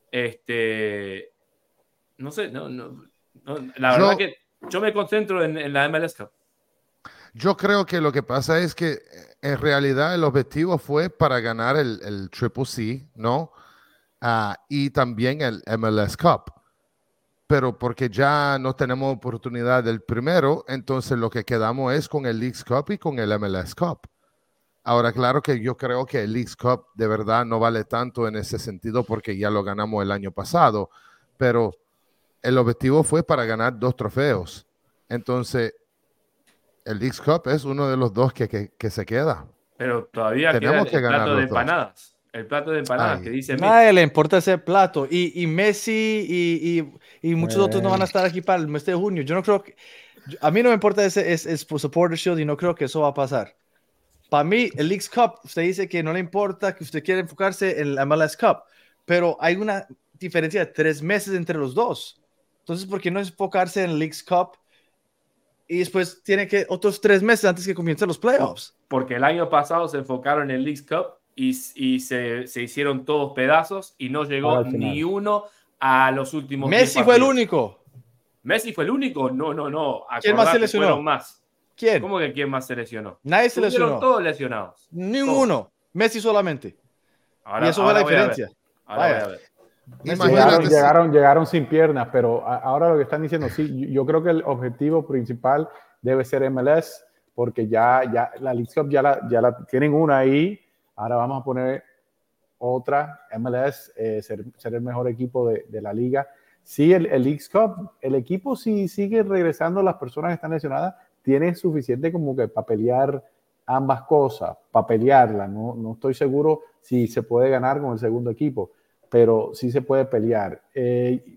Speaker 5: Este, no sé, no, no, no la
Speaker 2: Yo-
Speaker 5: verdad que yo me concentro en, en la M L S Cup.
Speaker 2: Yo creo que lo que pasa es que en realidad el objetivo fue para ganar el, el Triple C, ¿no? Ah, y también el M L S Cup. Pero porque ya no tenemos oportunidad del primero, entonces lo que quedamos es con el Leagues Cup y con el M L S Cup. Ahora, claro que yo creo que el Leagues Cup de verdad no vale tanto en ese sentido porque ya lo ganamos el año pasado, pero el objetivo fue para ganar dos trofeos. Entonces, el Leagues Cup es uno de los dos que, que, que se queda.
Speaker 5: Pero todavía
Speaker 2: Tenemos
Speaker 5: queda
Speaker 2: que
Speaker 5: el
Speaker 2: ganar
Speaker 5: plato de
Speaker 2: los dos.
Speaker 5: empanadas. El plato de empanadas
Speaker 2: Ay.
Speaker 5: que dice Messi.
Speaker 1: Nadie le importa ese plato. Y, y Messi y, y, y muchos
Speaker 4: Eh.
Speaker 1: otros no van a estar aquí para el mes de junio. Yo no creo que... yo- A mí no me importa ese es, es Supporter Shield y no creo que eso va a pasar. Para mí, el Leagues Cup, usted dice que no le importa, que usted quiere enfocarse en la M L S Cup, pero hay una diferencia de tres meses entre los dos. Entonces, ¿por qué no enfocarse en el Leagues Cup y después tiene que otros tres meses antes que comiencen los playoffs?
Speaker 5: Porque el año pasado se enfocaron en el Leagues Cup y, y se, se hicieron todos pedazos y no llegó
Speaker 4: Al final.
Speaker 5: ni uno a los últimos
Speaker 1: Messi
Speaker 5: diez
Speaker 1: fue el
Speaker 5: partidos.
Speaker 1: único.
Speaker 5: ¿Messi fue el único? No, no, no.
Speaker 1: ¿Quién más se
Speaker 5: Acordate,
Speaker 1: lesionó?
Speaker 5: fueron más.
Speaker 1: ¿Quién?
Speaker 5: ¿Cómo que quién más se lesionó?
Speaker 1: Nadie se
Speaker 5: Estuvieron
Speaker 1: lesionó.
Speaker 5: todos lesionados.
Speaker 1: Ninguno. Messi solamente.
Speaker 5: Ahora,
Speaker 1: y eso fue
Speaker 5: ahora
Speaker 1: la
Speaker 5: voy a ver.
Speaker 1: diferencia.
Speaker 5: Ahora
Speaker 1: Vaya.
Speaker 5: voy a ver.
Speaker 4: Llegaron, llegaron, llegaron sin piernas, pero a, ahora lo que están diciendo, sí, yo, yo creo que el objetivo principal debe ser M L S, porque ya, ya la League Cup ya la, ya la tienen una ahí, ahora vamos a poner otra, M L S, eh, ser, ser el mejor equipo de, de la liga. Sí, el, el League Cup, el equipo si sigue regresando, las personas que están lesionadas, tiene suficiente como que para pelear ambas cosas, para pelearla, no, no estoy seguro si se puede ganar con el segundo equipo, pero sí se puede pelear. Eh,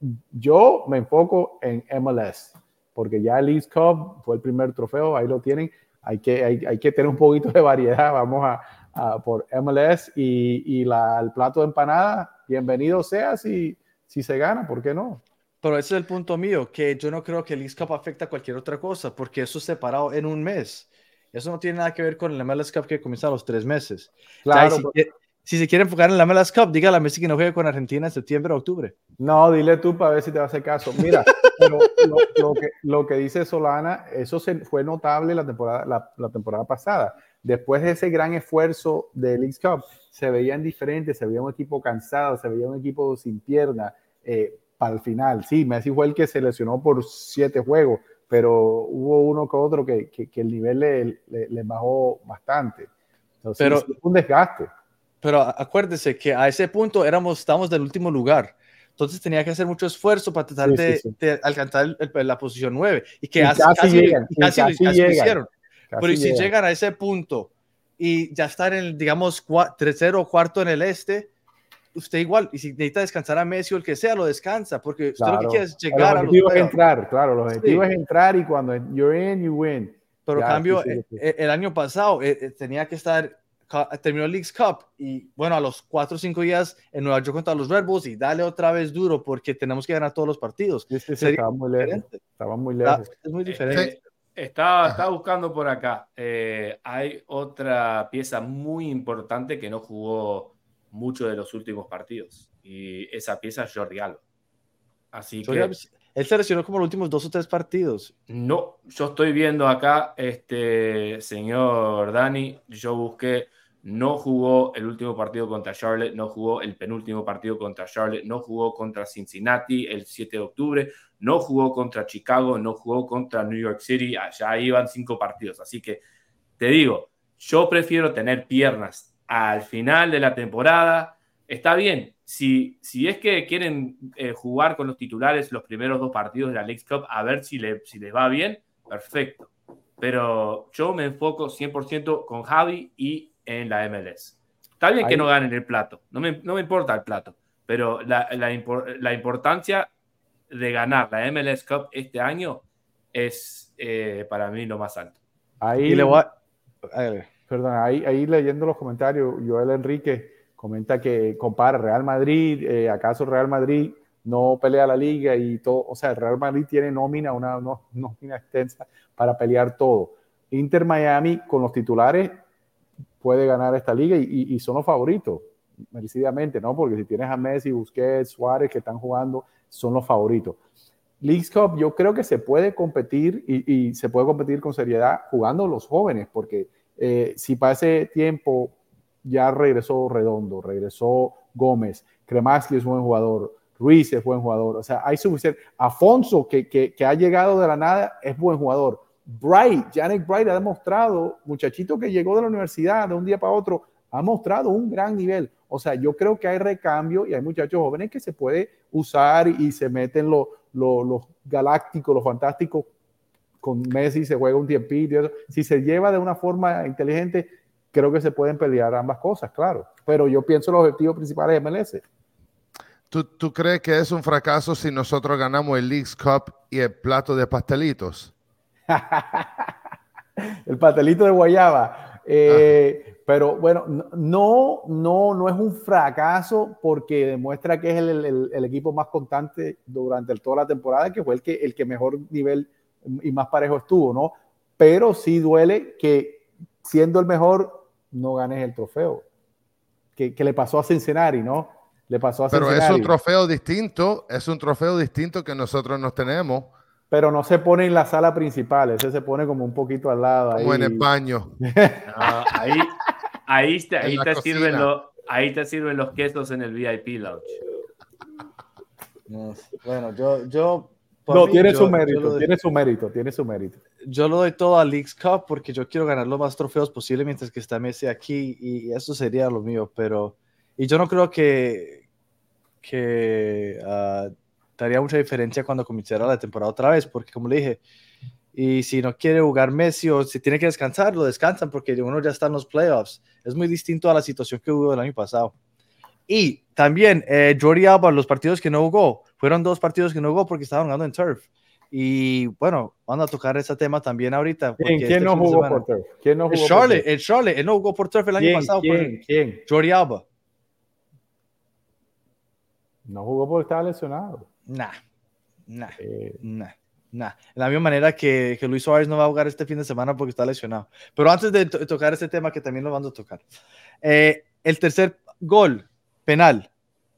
Speaker 4: yo me enfoco en M L S, porque ya el League Cup fue el primer trofeo, ahí lo tienen, hay que, hay, hay que tener un poquito de variedad, vamos a, a por M L S y, y la, el plato de empanada, bienvenido sea si, si se gana, ¿por qué no?
Speaker 1: Pero ese es el punto mío, que yo no creo que el League Cup afecta a cualquier otra cosa, porque eso es separado en un mes. Eso no tiene nada que ver con el M L S Cup que comienza a los tres meses.
Speaker 4: Claro,
Speaker 1: o sea, si,
Speaker 4: pues,
Speaker 1: si se quiere enfocar en el M L S Cup, dígale a Messi que no juegue con Argentina en septiembre o octubre.
Speaker 4: No, dile tú para ver si te va a hacer caso. Mira, pero lo, lo, que, lo que dice Solana, eso se, fue notable la temporada, la, la temporada pasada. Después de ese gran esfuerzo de League Cup, se veían diferentes, se veía un equipo cansado, se veía un equipo sin pierna eh, para el final. Sí, Messi fue el que se lesionó por siete juegos, pero hubo uno que otro que, que, que el nivel le, le, le bajó bastante. Entonces,
Speaker 1: pero,
Speaker 4: sí, un desgaste.
Speaker 1: Pero acuérdese que a ese punto éramos, estábamos del último lugar. Entonces tenía que hacer mucho esfuerzo para tratar sí, de, sí, sí. de alcanzar el, el, la posición nueve. Y que y
Speaker 4: casi,
Speaker 1: casi,
Speaker 4: llegan,
Speaker 1: y casi,
Speaker 4: casi,
Speaker 1: casi
Speaker 4: llegan,
Speaker 1: lo hicieron.
Speaker 4: Casi
Speaker 1: Pero y si
Speaker 4: llegan.
Speaker 1: llegan a ese punto y ya estar en, digamos, tercero o cuarto en el este, usted igual, y si necesita descansar a Messi o el que sea, lo descansa, porque usted
Speaker 4: claro.
Speaker 1: lo que quiere es llegar
Speaker 4: a los objetivo
Speaker 1: a los
Speaker 4: es entrar, claro, los objetivos
Speaker 1: sí.
Speaker 4: es entrar y cuando you're in, you win.
Speaker 1: Pero
Speaker 4: ya,
Speaker 1: cambio,
Speaker 4: sí, sí, sí.
Speaker 1: El, el año pasado eh, tenía que estar, terminó el League Cup y bueno, a los cuatro o cinco días en Nueva York contra los Red Bulls y dale otra vez duro porque tenemos que ganar todos los partidos.
Speaker 4: Sí, sí, sí, estaba muy lejos, estaba muy lejos.
Speaker 1: Está, es muy diferente.
Speaker 5: Eh, Estaba, estaba buscando por acá. Eh, hay otra pieza muy importante que no jugó mucho de los últimos partidos. Y esa pieza es Jordi Alba. Así
Speaker 1: Jordi
Speaker 5: que.
Speaker 1: Alba, él se lesionó como los últimos dos o tres partidos.
Speaker 5: No, yo estoy viendo acá, este señor Dani, yo busqué. No jugó el último partido contra Charlotte, no jugó el penúltimo partido contra Charlotte, no jugó contra Cincinnati el siete de octubre, no jugó contra Chicago, no jugó contra New York City, ya iban cinco partidos. Así que te digo, yo prefiero tener piernas al final de la temporada. Está bien, si, si es que quieren eh, jugar con los titulares los primeros dos partidos de la League Cup, a ver si, le, si les va bien, perfecto. Pero yo me enfoco cien por ciento con Javi y en la M L S. Está bien Ahí. que no ganen el plato, no me, no me importa el plato, pero la, la, la importancia de ganar la M L S Cup este año es eh, para mí lo más alto.
Speaker 4: Ahí,
Speaker 1: y le voy a...
Speaker 4: Perdón, ahí, ahí leyendo los comentarios, Joel Enrique comenta que compara Real Madrid, eh, acaso Real Madrid no pelea la liga y todo, o sea, el Real Madrid tiene nómina, una no, nómina extensa para pelear todo. Inter Miami con los titulares puede ganar esta liga y, y, y son los favoritos, merecidamente, ¿no? Porque si tienes a Messi, Busquets, Suárez que están jugando, son los favoritos. League Cup yo creo que se puede competir y, y se puede competir con seriedad jugando los jóvenes, porque eh, si para ese tiempo ya regresó Redondo, regresó Gómez, Cremaschi es buen jugador, Ruiz es buen jugador, o sea, hay suficiente. Afonso, que, que, que ha llegado de la nada, es buen jugador. Bright, Yannick Bright ha demostrado, muchachito que llegó de la universidad de un día para otro, ha mostrado un gran nivel. O sea, yo creo que hay recambio y hay muchachos jóvenes que se puede usar y se meten los, los, los galácticos, los fantásticos con Messi, se juega un tiempito. Y eso. Si se lleva de una forma inteligente, creo que se pueden pelear ambas cosas, claro. Pero yo pienso los objetivos principales de M L S.
Speaker 2: ¿Tú, ¿Tú crees que es un fracaso si nosotros ganamos el League Cup y el plato de pastelitos?
Speaker 4: El pastelito de guayaba. Eh, pero bueno, no, no, no es un fracaso porque demuestra que es el, el, el equipo más constante durante toda la temporada, que fue el que, el que mejor nivel y más parejo estuvo, ¿no? Pero sí duele que siendo el mejor no ganes el trofeo. Que, que le pasó a Cincinnati, ¿no? Le pasó a
Speaker 2: Pero
Speaker 4: Cincinnati.
Speaker 2: es un trofeo distinto, es un trofeo distinto que nosotros nos tenemos.
Speaker 4: Pero no se pone en la sala principal, ese se pone como un poquito al lado.
Speaker 2: Como
Speaker 4: ahí.
Speaker 2: En el baño.
Speaker 5: No, ahí, ahí te, ahí te sirven lo, ahí te sirven los quesos en el V I P Lounge.
Speaker 1: No, bueno, yo, yo
Speaker 4: No,
Speaker 1: mí,
Speaker 4: tiene
Speaker 1: yo,
Speaker 4: su
Speaker 1: yo
Speaker 4: mérito,
Speaker 1: lo,
Speaker 4: tiene su mérito, tiene su mérito.
Speaker 1: yo lo doy todo a Leagues Cup porque yo quiero ganar los más trofeos posible mientras que está Messi aquí y eso sería lo mío, pero y yo no creo que que uh, daría mucha diferencia cuando comenzara la temporada otra vez, porque como le dije, y si no quiere jugar Messi o si tiene que descansar, lo descansan porque uno ya está en los playoffs. Es muy distinto a la situación que hubo el año pasado. Y también eh, Jordi Alba, los partidos que no jugó, fueron dos partidos que no jugó porque estaban jugando en turf. Y bueno, vamos a tocar ese tema también ahorita.
Speaker 4: ¿Quién,
Speaker 1: Porque
Speaker 4: ¿quién
Speaker 1: este
Speaker 4: no
Speaker 1: fin de
Speaker 4: jugó
Speaker 1: semana,
Speaker 4: por turf? ¿Quién no
Speaker 1: el
Speaker 4: jugó
Speaker 1: Charlotte,
Speaker 4: por turf?
Speaker 1: el Charlotte, él no jugó por turf el año
Speaker 4: ¿Quién,
Speaker 1: pasado.
Speaker 4: quién,
Speaker 1: Por
Speaker 4: quién?
Speaker 1: Jordi Alba.
Speaker 4: No jugó porque estaba lesionado.
Speaker 1: Nah, nah,
Speaker 4: Eh,
Speaker 1: nah. Nah, de la misma manera que, que Luis Suárez no va a jugar este fin de semana porque está lesionado. Pero antes de to tocar este tema, que también lo vamos a tocar, eh, el tercer gol penal,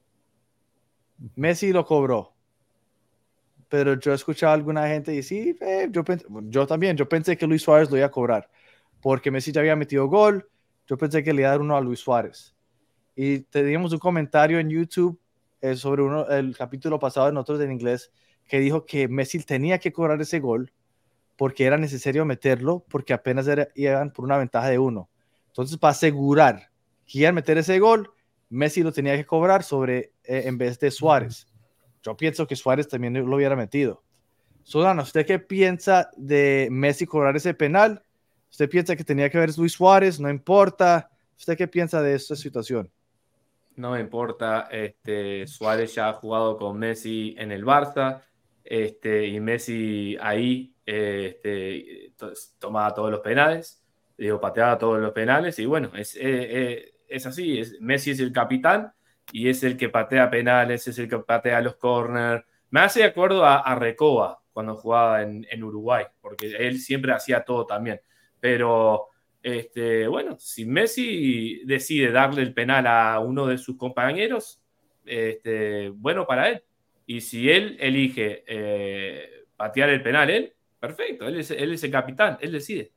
Speaker 1: Messi lo cobró. Pero yo he escuchado a alguna gente y sí, eh, yo, yo también, yo pensé que Luis Suárez lo iba a cobrar porque Messi ya había metido gol. Yo pensé que le iba a dar uno a Luis Suárez. Y teníamos un comentario en YouTube eh, sobre uno, el capítulo pasado de nosotros en inglés que dijo que Messi tenía que cobrar ese gol porque era necesario meterlo, porque apenas era, iban por una ventaja de uno. Entonces, para asegurar que iban a meter ese gol, Messi lo tenía que cobrar sobre, eh, en vez de Suárez. Yo pienso que Suárez también lo hubiera metido. Solana, ¿usted qué piensa de Messi cobrar ese penal? ¿Usted piensa que tenía que ver Luis Suárez? No importa. ¿Usted qué piensa de esta situación?
Speaker 5: No me importa, este, Suárez ya ha jugado con Messi en el Barça, este, y Messi ahí este, tomaba todos los penales, digo, pateaba todos los penales, y bueno, es, es, es así, es, Messi es el capitán, y es el que patea penales, es el que patea los corners. Me hace de acuerdo a, a Recoba, cuando jugaba en, en Uruguay, porque él siempre hacía todo también, pero... Este, bueno, si Messi decide darle el penal a uno de sus compañeros, este, bueno para él. Y si él elige eh, patear el penal, él, perfecto, él es, él es el capitán, él decide.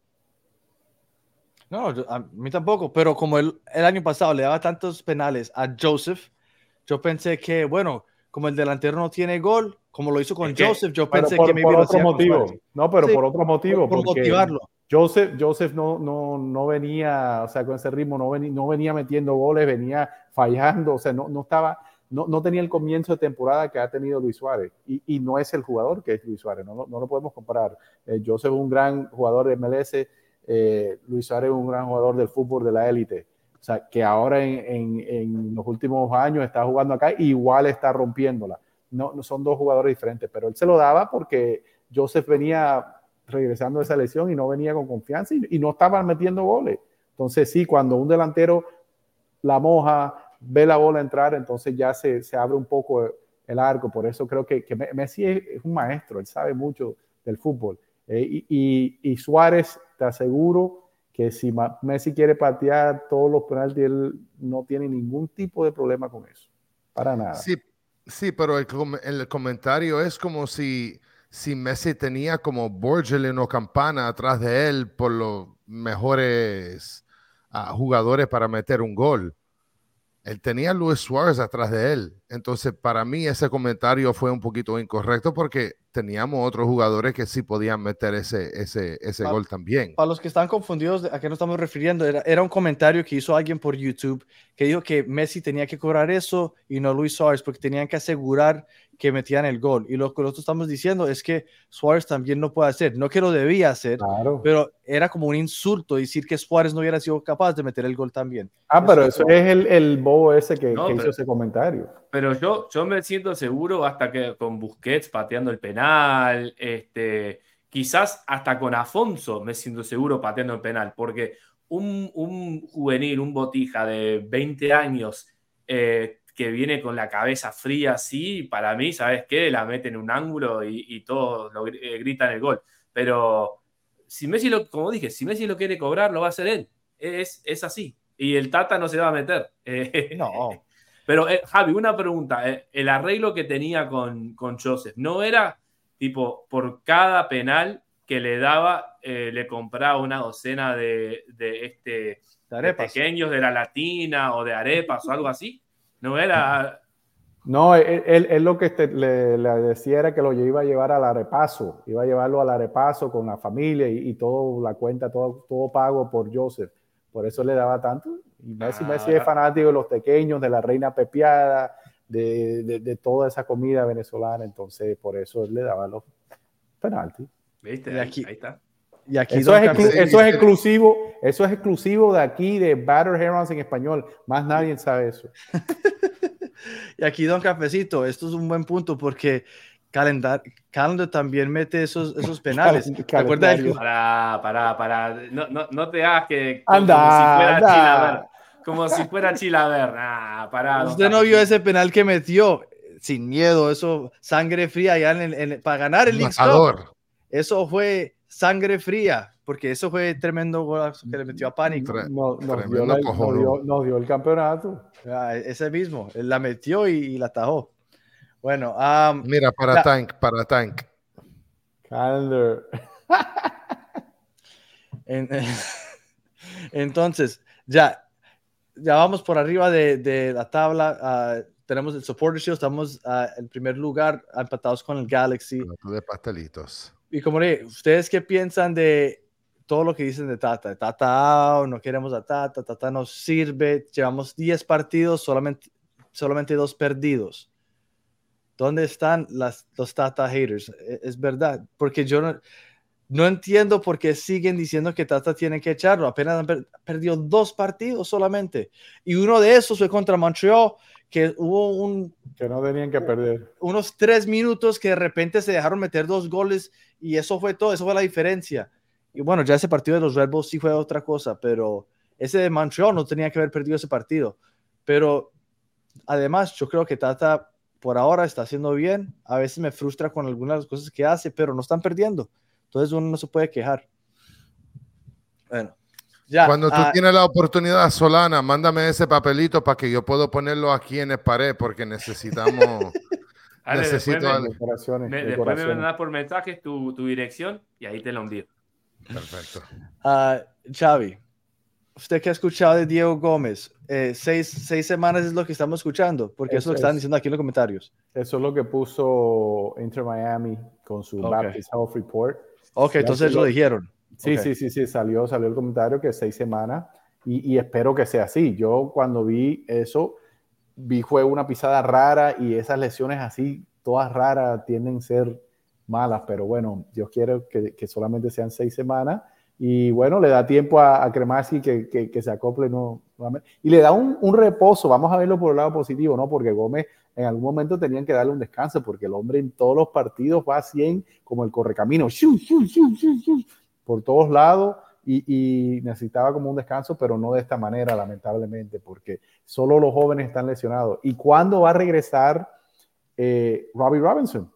Speaker 1: No, yo, a mí tampoco, pero como el, el año pasado le daba tantos penales a Joseph, yo pensé que, bueno, como el delantero no tiene gol, como lo hizo con
Speaker 5: Es que,
Speaker 1: Joseph, yo
Speaker 4: pero
Speaker 1: pensé
Speaker 4: por,
Speaker 1: que maybe
Speaker 4: por
Speaker 1: lo
Speaker 4: otro
Speaker 1: hacía con
Speaker 4: motivo.
Speaker 1: Suárez.
Speaker 4: No, pero
Speaker 1: Sí,
Speaker 4: por otro motivo.
Speaker 1: por, por
Speaker 4: porque
Speaker 1: motivarlo.
Speaker 4: Joseph, Joseph no, no, no venía, o sea, con ese ritmo, no venía, no venía metiendo goles, venía fallando, o sea, no, no estaba, no, no tenía el comienzo de temporada que ha tenido Luis Suárez. Y, y no es el jugador que es Luis Suárez, no, no, no lo podemos comparar. Eh, Joseph es un gran jugador de M L S, eh, Luis Suárez es un gran jugador del fútbol de la élite. O sea, que ahora en, en, en los últimos años está jugando acá, igual está rompiéndola. No, no son dos jugadores diferentes, pero él se lo daba porque Joseph venía regresando de esa lesión y no venía con confianza y, y no estaban metiendo goles. Entonces sí, cuando un delantero la moja, ve la bola entrar, entonces ya se, se abre un poco el arco. Por eso creo que, que Messi es, es un maestro, él sabe mucho del fútbol. Eh, y, y, y Suárez, te aseguro que si Messi quiere patear todos los penaltis, él no tiene ningún tipo de problema con eso, para nada.
Speaker 2: Sí, sí, pero el, el comentario es como si, si Messi tenía como Borgelin o Campana atrás de él por los mejores uh, jugadores para meter un gol. Él tenía a Luis Suárez atrás de él. Entonces, para mí ese comentario fue un poquito incorrecto porque teníamos otros jugadores que sí podían meter ese, ese, ese
Speaker 1: pa,
Speaker 2: gol también.
Speaker 1: Para los que están confundidos, ¿a qué nos estamos refiriendo? Era, era un comentario que hizo alguien por YouTube que dijo que Messi tenía que cobrar eso y no Luis Suárez porque tenían que asegurar que metían el gol. Y lo que nosotros estamos diciendo es que Suárez también lo puede hacer. No que lo debía hacer, claro, pero era como un insulto decir que Suárez no hubiera sido capaz de meter el gol también.
Speaker 4: Ah, eso pero eso como... es el, el bobo ese que,
Speaker 5: no,
Speaker 4: que
Speaker 5: pero,
Speaker 4: hizo ese comentario.
Speaker 5: Pero yo, yo me siento seguro hasta que con Busquets pateando el penal, este, quizás hasta con Afonso me siento seguro pateando el penal, porque un, un juvenil, un botija de veinte años eh, que viene con la cabeza fría así, para mí, ¿sabes qué? La mete en un ángulo y, y todos lo eh, gritan el gol. Pero si Messi, lo, como dije, si Messi lo quiere cobrar, lo va a hacer él. Es, es así. Y el Tata no se va a meter.
Speaker 1: No.
Speaker 5: Pero, eh, Javi, una pregunta. Eh, el arreglo que tenía con, con Joseph, ¿no era tipo por cada penal que le daba, eh, le compraba una docena de, de, este,
Speaker 1: de, arepas.
Speaker 5: de pequeños de la latina o de arepas o algo así? ¿No era...?
Speaker 4: No, él, él, él lo que este, le, le decía era que lo iba a llevar al arepaso, iba a llevarlo al arepaso con la familia y, y todo, la cuenta, todo, todo pago por Joseph. Por eso le daba tanto. Y Messi,
Speaker 5: Ah,
Speaker 4: Messi es fanático de los pequeños, de la reina pepiada, de, de, de toda esa comida venezolana. Entonces, por eso él le daba los penaltis.
Speaker 5: ¿Viste?
Speaker 1: Y
Speaker 5: Ahí,
Speaker 1: aquí-
Speaker 5: ahí está.
Speaker 1: Y aquí
Speaker 4: Eso
Speaker 1: Don
Speaker 4: es, exclu-
Speaker 1: Cafecito-
Speaker 4: eso es exclusivo, eso es exclusivo de aquí, de Battered Herons en español. Más nadie sabe eso.
Speaker 1: y aquí Don Cafecito, esto es un buen punto porque Calendar, Calendar también mete esos, esos penales.
Speaker 4: Cal-
Speaker 1: ¿Te acuerdas del-
Speaker 4: calendario.
Speaker 5: Pará, pará, pará. No, no, no te hagas que
Speaker 4: Anda,
Speaker 5: como si fuera
Speaker 4: anda.
Speaker 5: Chilaver. Como si fuera Chilaver. Nah, pará. don
Speaker 1: Usted no vio
Speaker 5: Cafecito.
Speaker 1: ese penal que metió sin miedo, eso sangre fría allá en, el- en- para ganar el League Cup.
Speaker 2: Matador.
Speaker 1: Eso fue sangre fría, porque eso fue tremendo golazo que le metió a Pánico.
Speaker 2: Tre-
Speaker 4: No- nos, dio
Speaker 2: Tremendo
Speaker 4: la- nos
Speaker 2: cojonudo.
Speaker 4: dio- nos dio el campeonato.
Speaker 1: Ah, ese mismo, él la metió y, y la atajó. Bueno, um,
Speaker 2: Mira, para
Speaker 1: Ya.
Speaker 2: Tank, para Tank.
Speaker 4: Calendar.
Speaker 1: en- entonces, ya, ya vamos por arriba de, de la tabla. ah, tenemos el Supporter Shield, estamos ah, en primer lugar, empatados con el Galaxy.
Speaker 2: Plato de pastelitos.
Speaker 1: Y como le dije, ¿ustedes qué piensan de todo lo que dicen de Tata? Tata, oh, no queremos a Tata, Tata no sirve. Llevamos diez partidos, solamente, solamente dos perdidos. ¿Dónde están las, los Tata haters? Es, es verdad, porque yo no, no entiendo por qué siguen diciendo que Tata tiene que echarlo. Apenas han per- perdido dos partidos solamente. Y uno de esos fue contra Montreal, que hubo un,
Speaker 4: Que no tenían que perder.
Speaker 1: unos tres minutos que de repente se dejaron meter dos goles y eso fue todo, eso fue la diferencia. Y bueno, ya ese partido de los Red Bulls sí fue otra cosa, pero ese de Montreal no tenía que haber perdido ese partido. Pero además, yo creo que Tata por ahora está haciendo bien. A veces me frustra con algunas de las cosas que hace, pero no están perdiendo. Entonces uno no se puede quejar. Bueno, ya.
Speaker 2: Cuando tú
Speaker 1: ah,
Speaker 2: tienes la oportunidad, Solana, mándame ese papelito para que yo pueda ponerlo aquí en el pared porque necesitamos.
Speaker 5: Ale,
Speaker 2: necesito
Speaker 5: después me-
Speaker 2: algo.
Speaker 4: Decoraciones,
Speaker 5: me- después me
Speaker 4: decoraciones.
Speaker 5: mandas por mensajes tu, tu dirección y ahí te la envío.
Speaker 2: Perfecto.
Speaker 1: ah, Xavi, usted que ha escuchado de Diego Gómez, eh, seis, seis semanas es lo que estamos escuchando, porque eso,
Speaker 4: Eso
Speaker 1: es lo que están
Speaker 4: es.
Speaker 1: diciendo aquí en los comentarios.
Speaker 4: Eso es lo que puso Inter Miami con su
Speaker 1: Ok.
Speaker 4: Baptist Health Report.
Speaker 1: Ok,
Speaker 4: Ya
Speaker 1: entonces
Speaker 4: se
Speaker 1: lo
Speaker 4: lo-
Speaker 1: dijeron.
Speaker 4: Sí,
Speaker 1: Ok.
Speaker 4: sí, sí, sí, salió, salió el comentario que seis semanas y, y espero que sea así. Yo cuando vi eso, vi fue una pisada rara y esas lesiones así, todas raras, tienden a ser malas, pero bueno, Dios quiere que, que solamente sean seis semanas y bueno, le da tiempo a, a Cremaschi que, que, que se acople no, nuevamente. Y le da un, un reposo, vamos a verlo por el lado positivo, ¿no? Porque Gómez en algún momento tenían que darle un descanso porque el hombre en todos los partidos va a cien como el correcamino, ¡shum, shum, shum, shum, shum! Por todos lados y, y necesitaba como un descanso, pero no de esta manera, lamentablemente, porque solo los jóvenes están lesionados. ¿Y cuándo va a regresar eh, Robbie Robinson?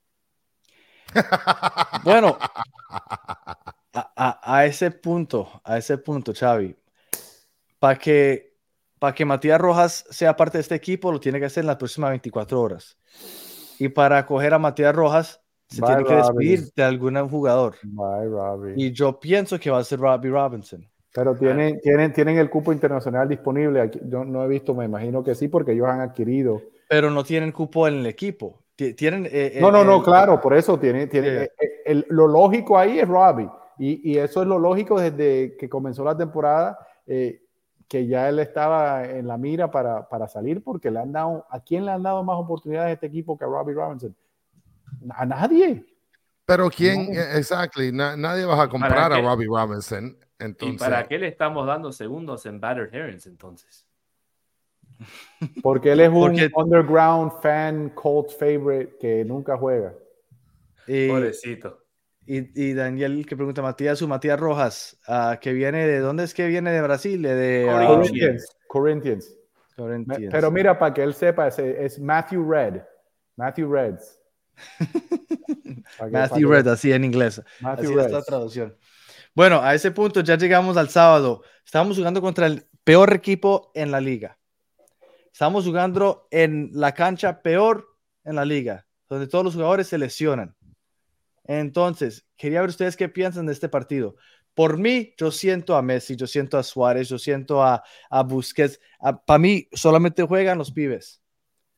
Speaker 1: Bueno, a, a- a ese punto, a ese punto, Xavi, para que, para que Matías Rojas sea parte de este equipo, lo tiene que hacer en las próximas veinticuatro horas. Y para coger a Matías Rojas, se
Speaker 4: Bye,
Speaker 1: tiene que despedir
Speaker 4: Robbie.
Speaker 1: de algún jugador.
Speaker 4: Bye, Robbie.
Speaker 1: Y yo pienso que va a ser Robbie Robinson.
Speaker 4: Pero tienen, tienen, tienen el cupo internacional disponible. Aquí, yo no he visto, me imagino que sí, porque ellos han adquirido.
Speaker 1: Pero no tienen cupo en el equipo. Ti- Tienen, eh,
Speaker 4: No,
Speaker 1: el-
Speaker 4: no, no,
Speaker 1: el-
Speaker 4: claro, por eso tiene, tiene
Speaker 1: Yeah.
Speaker 4: eh, eh, el- lo lógico ahí es Robbie. Y, y eso es lo lógico desde que comenzó la temporada, eh, que ya él estaba en la mira para, para salir, porque le han dado, ¿a quién le han dado más oportunidades a este equipo que a Robbie Robinson? A nadie.
Speaker 2: Pero quién, exactly, na- nadie va a comprar a
Speaker 5: qué?
Speaker 2: Robbie Robinson.
Speaker 5: ¿Y
Speaker 2: Entonces,
Speaker 5: para qué le estamos dando segundos en Battered Herons entonces?
Speaker 4: Porque él es un
Speaker 1: Porque-
Speaker 4: underground fan, cult favorite que nunca juega.
Speaker 1: y,
Speaker 5: Pobrecito.
Speaker 1: y, y Daniel que pregunta, Matías, su Matías Rojas, ah, que viene de, ¿dónde es que viene? De Brasil, de ah,
Speaker 5: Corinthians.
Speaker 4: Corinthians. Corinthians.
Speaker 1: Corinthians.
Speaker 4: Pero mira, para que él sepa, es, es Matthew Red. Matthew Reds. Para que- para
Speaker 1: Matthew
Speaker 4: que-
Speaker 1: Red, así en inglés.
Speaker 4: Matthew
Speaker 1: Así es la
Speaker 4: Reds.
Speaker 1: traducción. Bueno, a ese punto ya llegamos al sábado. Estamos jugando contra el peor equipo en la liga. Estamos jugando en la cancha peor en la liga, donde todos los jugadores se lesionan. Entonces, quería ver ustedes qué piensan de este partido. Por mí, yo siento a Messi, yo siento a Suárez, yo siento a, a Busquets. Para mí, solamente juegan los pibes.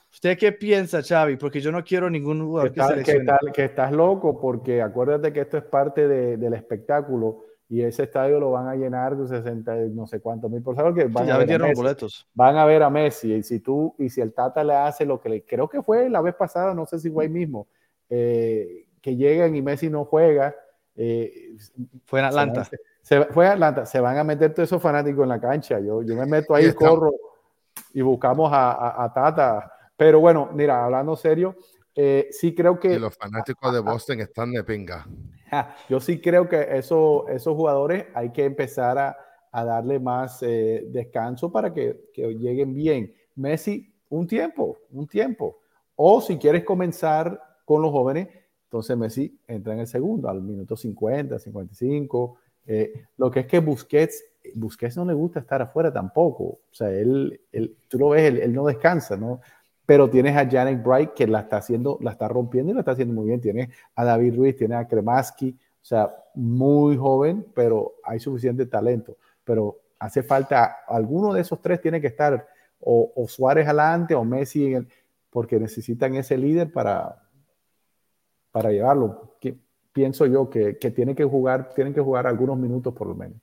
Speaker 1: ¿Usted qué piensa, Xavi? Porque yo no quiero ningún jugador que,
Speaker 4: que,
Speaker 1: se
Speaker 4: está, que,
Speaker 1: lesione.
Speaker 4: está, que estás loco, porque acuérdate que esto es parte de, del espectáculo y ese estadio lo van a llenar de sesenta, no sé cuántos mil personas que van
Speaker 1: Sí, ya
Speaker 4: a ver
Speaker 1: vendieron
Speaker 4: a
Speaker 1: los
Speaker 4: Messi.
Speaker 1: boletos.
Speaker 4: Van a ver a Messi y si tú y si el Tata le hace lo que le creo que fue la vez pasada, no sé si fue ahí mismo, eh, que llegan y Messi no juega. Eh,
Speaker 1: Fue en Atlanta.
Speaker 4: Se, se, fue a Atlanta. Se van a meter todos esos fanáticos en la cancha. Yo, yo me meto ahí,
Speaker 2: ahí
Speaker 4: corro y buscamos a, a, a Tata. Pero bueno, mira, hablando serio, eh, sí creo que...
Speaker 2: Y los fanáticos de Boston están de pinga.
Speaker 4: Yo sí creo que eso, esos jugadores hay que empezar a, a darle más eh, descanso para que, que lleguen bien. Messi, un tiempo, un tiempo. O si quieres comenzar con los jóvenes, entonces Messi entra en el segundo, al minuto cincuenta, cincuenta y cinco. Eh, lo que es que Busquets, Busquets no le gusta estar afuera tampoco. O sea, él, él tú lo ves, él, él no descansa, ¿no? Pero tienes a Yannick Bright que la está haciendo, la está rompiendo y la está haciendo muy bien. Tienes a David Ruiz, tienes a Kremaski, o sea, muy joven, pero hay suficiente talento. Pero hace falta, alguno de esos tres tiene que estar, o, o Suárez adelante, o Messi, en el, porque necesitan ese líder para, para llevarlo. Que, pienso yo que, que, tiene que jugar, tienen que jugar algunos minutos por lo menos.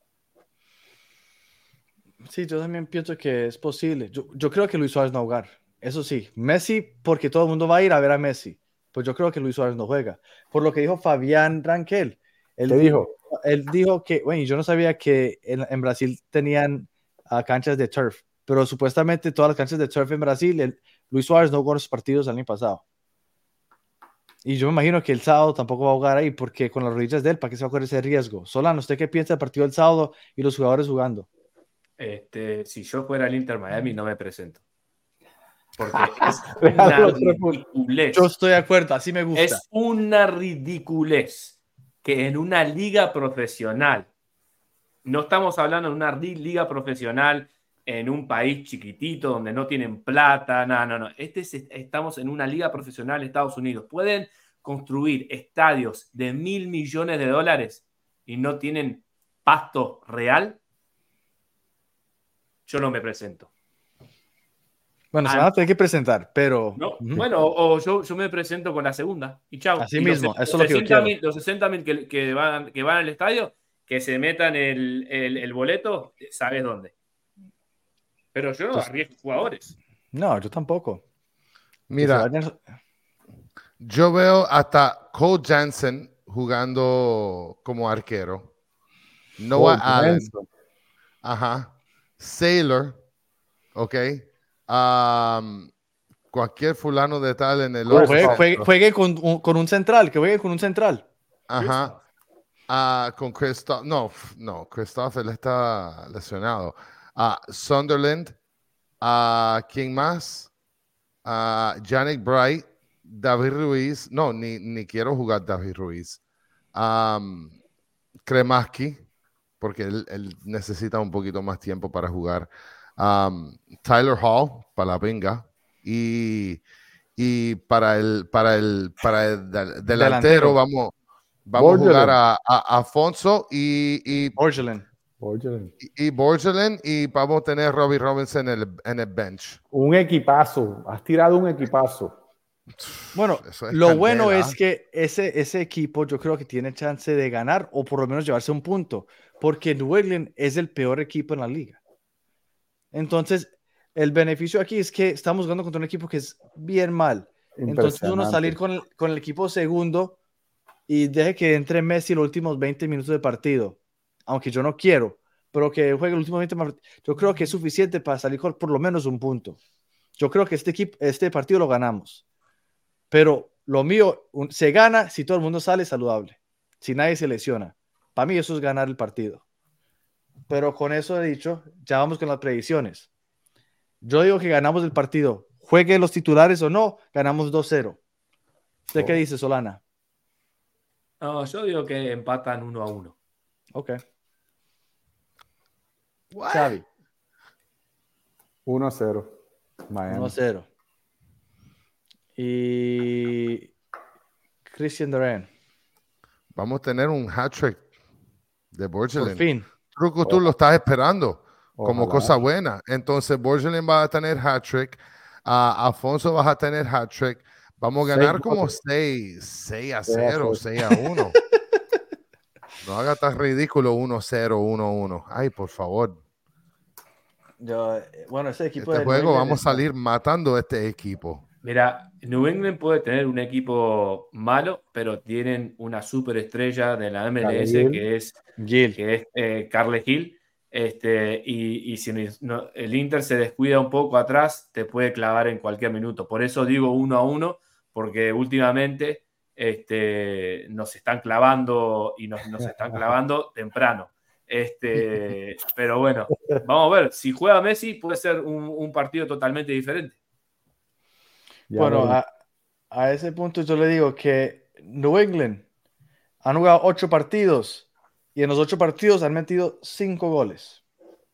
Speaker 1: Sí, yo también pienso que es posible. Yo, yo creo que Luis Suárez no va a jugar. Eso sí, Messi, porque todo el mundo va a ir a ver a Messi. Pues yo creo que Luis Suárez no juega. Por lo que dijo Fabián Ranquel. Él
Speaker 4: ¿Qué dijo?
Speaker 1: Él dijo que, bueno, yo no sabía que en, en Brasil tenían uh, canchas de turf, pero supuestamente todas las canchas de turf en Brasil, el, Luis Suárez no jugó los partidos el año pasado. Y yo me imagino que el sábado tampoco va a jugar ahí, porque con las rodillas de él, ¿para qué se va a correr ese riesgo? Solano, ¿usted qué piensa del partido del sábado y los jugadores jugando?
Speaker 5: Este, si yo fuera el Inter Miami, no me presento. Porque es una ridiculez.
Speaker 1: Yo estoy de acuerdo, así me gusta.
Speaker 5: Es una ridiculez que en una liga profesional, no estamos hablando de una liga profesional en un país chiquitito donde no tienen plata, no, no, no. Este es, estamos en una liga profesional en Estados Unidos. Pueden construir estadios de mil millones de dólares y no tienen pasto real. Yo no me presento.
Speaker 1: Bueno, se van a tener que presentar, pero...
Speaker 5: No, uh-huh. Bueno, o, o yo, yo me presento con la segunda y chao.
Speaker 1: Así
Speaker 5: y
Speaker 1: mismo,
Speaker 5: los,
Speaker 1: eso
Speaker 5: los
Speaker 1: es lo que yo quiero.
Speaker 5: Los sesenta mil que, que, van, que van al estadio, que se metan el, el, el boleto, sabes dónde. Pero yo no Entonces, arriesgo jugadores.
Speaker 1: No, yo tampoco.
Speaker 2: Mira, vayan... yo veo hasta Cole Jansen jugando como arquero. Noah oh, Allen. Jansen. Ajá. Sailor. Ok. Um, cualquier fulano de tal en el
Speaker 1: otro. Juegue, juegue, juegue con, un, con un central, que juegue con un central.
Speaker 2: Ajá. Uh, con Christoph. No, no, Christoph él está lesionado. Uh, Sunderland. Uh, ¿Quién más? Uh, Yannick Bright. David Ruiz. No, ni, ni quiero jugar David Ruiz. Um, Kremaski, porque él, él necesita un poquito más tiempo para jugar. Um, Tyler Hall para la pinga y, y para el para el para el delantero, delantero. vamos vamos a jugar a, a, a Afonso y y
Speaker 1: Borgelin.
Speaker 2: y, y Borgelin y vamos a tener Robbie Robinson en el, en el bench.
Speaker 4: Un equipazo, has tirado un equipazo.
Speaker 1: Bueno, es lo candela. Bueno es que ese, ese equipo yo creo que tiene chance de ganar o por lo menos llevarse un punto, porque New England es el peor equipo en la liga. Entonces, el beneficio aquí es que estamos jugando contra un equipo que es bien mal. Entonces, uno salir con el, con el equipo segundo y deje que entre Messi los últimos veinte minutos de partido, aunque yo no quiero, pero que juegue los últimos veinte minutos, yo creo que es suficiente para salir con por lo menos un punto. Yo creo que este, equipo, este partido lo ganamos. Pero lo mío un, se gana si todo el mundo sale saludable, si nadie se lesiona. Para mí eso es ganar el partido. Pero con eso he dicho, ya vamos con las predicciones. Yo digo que ganamos el partido. Juegue los titulares o no, ganamos dos cero. ¿Usted oh. qué dice, Solana?
Speaker 5: No, yo digo que empatan uno a uno.
Speaker 1: Ok.
Speaker 4: What? Xavi. uno a cero.
Speaker 1: uno a cero. Y Christian Durant.
Speaker 2: Vamos a tener un hat-trick de Borgelin.
Speaker 1: Por fin.
Speaker 2: Creo que tú oh. lo estás esperando como Ojalá. cosa buena. Entonces, Borgelin va a tener hat-trick. Uh, Alfonso vas a tener hat-trick. Vamos a ganar
Speaker 4: Seis
Speaker 2: como
Speaker 4: goles.
Speaker 2: seis a cero, seis a uno. No haga tan ridículo uno cero, uno uno. Ay, por favor.
Speaker 1: Yo, eh, bueno, ese equipo
Speaker 2: Este
Speaker 1: de
Speaker 2: juego
Speaker 1: New England
Speaker 2: vamos a
Speaker 1: está-
Speaker 2: salir matando a este equipo.
Speaker 5: Mira, New England puede tener un equipo malo, pero tienen una superestrella de la M L S
Speaker 4: Carle Hill.
Speaker 5: que es,
Speaker 1: Gil.
Speaker 5: que es eh, Carle Hill. Este, y, y si no- el Inter se descuida un poco atrás, te puede clavar en cualquier minuto. Por eso digo uno a uno, porque últimamente este, nos están clavando y nos, nos están clavando temprano. Este, pero bueno, vamos a ver. Si juega Messi, puede ser un, un partido totalmente diferente.
Speaker 4: Ya
Speaker 1: Bueno,
Speaker 4: veremos.
Speaker 1: a, a ese punto yo le digo que New England han jugado ocho partidos y en los ocho partidos han metido cinco goles.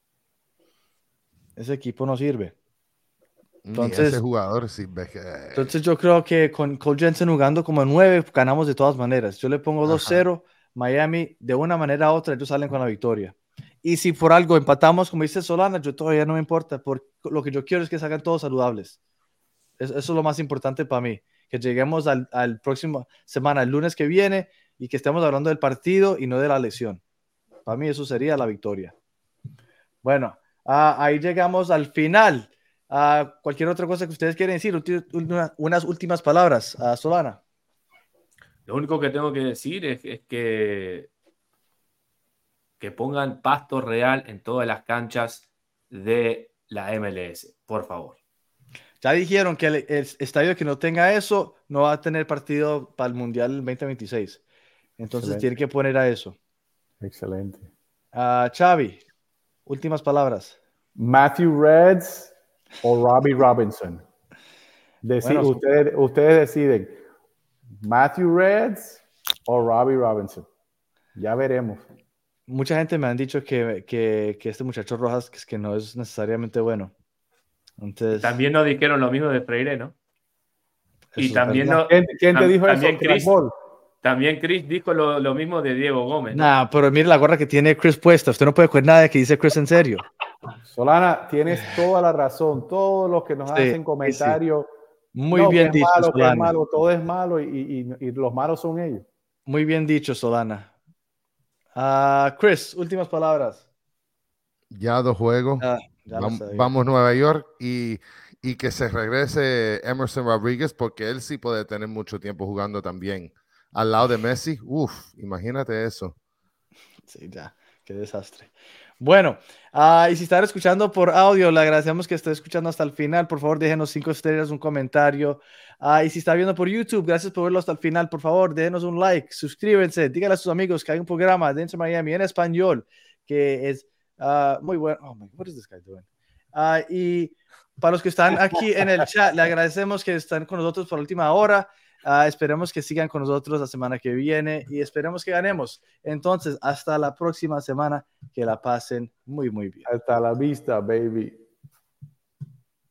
Speaker 1: Ese equipo no sirve.
Speaker 2: Ni
Speaker 1: Entonces-
Speaker 2: ese jugador sirve. que-
Speaker 1: Entonces yo creo que con Cole Jensen jugando como nueve, ganamos de todas maneras. Yo le pongo dos cero, Miami, de una manera u otra, ellos salen con la victoria. Y si por algo empatamos, como dice Solana, yo todavía no me importa, porque lo que yo quiero es que salgan todos saludables. Es- eso es lo más importante para mí, que lleguemos al, al próximo semana, el lunes que viene, y que estemos hablando del partido y no de la lesión. Para mí eso sería la victoria. Bueno, ah, ahí llegamos al final. Ah, cualquier otra cosa que ustedes quieren decir, ulti- una- unas últimas palabras, a Solana.
Speaker 5: Lo único que tengo que decir es, es que, que pongan pasto real en todas las canchas de la M L S, por favor.
Speaker 1: Ya dijeron que el, el estadio que no tenga eso no va a tener partido para el Mundial veinte veintiséis. Entonces
Speaker 4: Excelente.
Speaker 1: tiene que poner a eso.
Speaker 4: Excelente.
Speaker 1: Ah, Xavi, últimas palabras.
Speaker 4: Matthew Reds o Robbie Robinson. Deci-
Speaker 1: Bueno, son-
Speaker 4: ustedes, ustedes deciden. Matthew Reds o Robbie Robinson. Ya veremos.
Speaker 1: Mucha gente me han dicho que, que, que este muchacho Rojas que, es que no es necesariamente bueno. Entonces,
Speaker 5: También nos dijeron lo mismo de Freire, ¿no?
Speaker 1: eso
Speaker 5: Y
Speaker 1: es
Speaker 5: también,
Speaker 1: verdad.
Speaker 5: no,
Speaker 4: ¿Quién, quién te
Speaker 5: tam-
Speaker 4: dijo
Speaker 5: también
Speaker 4: eso?
Speaker 5: Chris,
Speaker 4: Crackball.
Speaker 5: también Chris dijo lo, lo mismo de Diego Gómez, ¿no?
Speaker 1: Nah, pero mire la gorra que tiene Chris puesta. Usted no puede coger nada de que dice Chris en serio.
Speaker 4: Solana, tienes toda la razón. Todos los que nos
Speaker 1: Sí,
Speaker 4: hacen comentarios.
Speaker 1: Muy
Speaker 4: no,
Speaker 1: bien
Speaker 4: que es
Speaker 1: dicho,
Speaker 4: malo, que es
Speaker 1: Solana.
Speaker 4: malo, todo es malo y, y- y los malos son ellos.
Speaker 1: Muy bien dicho, Solana. Ah, Chris, últimas palabras.
Speaker 2: Ya dos juegos.
Speaker 1: Ah, ya lo
Speaker 2: Vam-
Speaker 1: sabía.
Speaker 2: vamos a Nueva York y, y que se regrese Emerson Rodríguez porque él sí puede tener mucho tiempo jugando también. Al lado de Messi, uff, imagínate eso.
Speaker 1: Sí, ya, qué desastre. Bueno, ah, y si están escuchando por audio, le agradecemos que esté escuchando hasta el final. Por favor, déjenos cinco estrellas, un comentario. Ah, y si está viendo por YouTube, gracias por verlo hasta el final. Por favor, déjenos un like, suscríbanse, díganle a sus amigos que hay un programa de Inter Miami en español que es ah, muy bueno. Oh my God, what is this guy doing? Ah, y para los que están aquí en el chat, le agradecemos que están con nosotros por la última hora. Uh, esperemos que sigan con nosotros la semana que viene y esperemos que ganemos. Entonces, hasta la próxima semana. Que la pasen muy, muy bien.
Speaker 4: Hasta la vista, baby.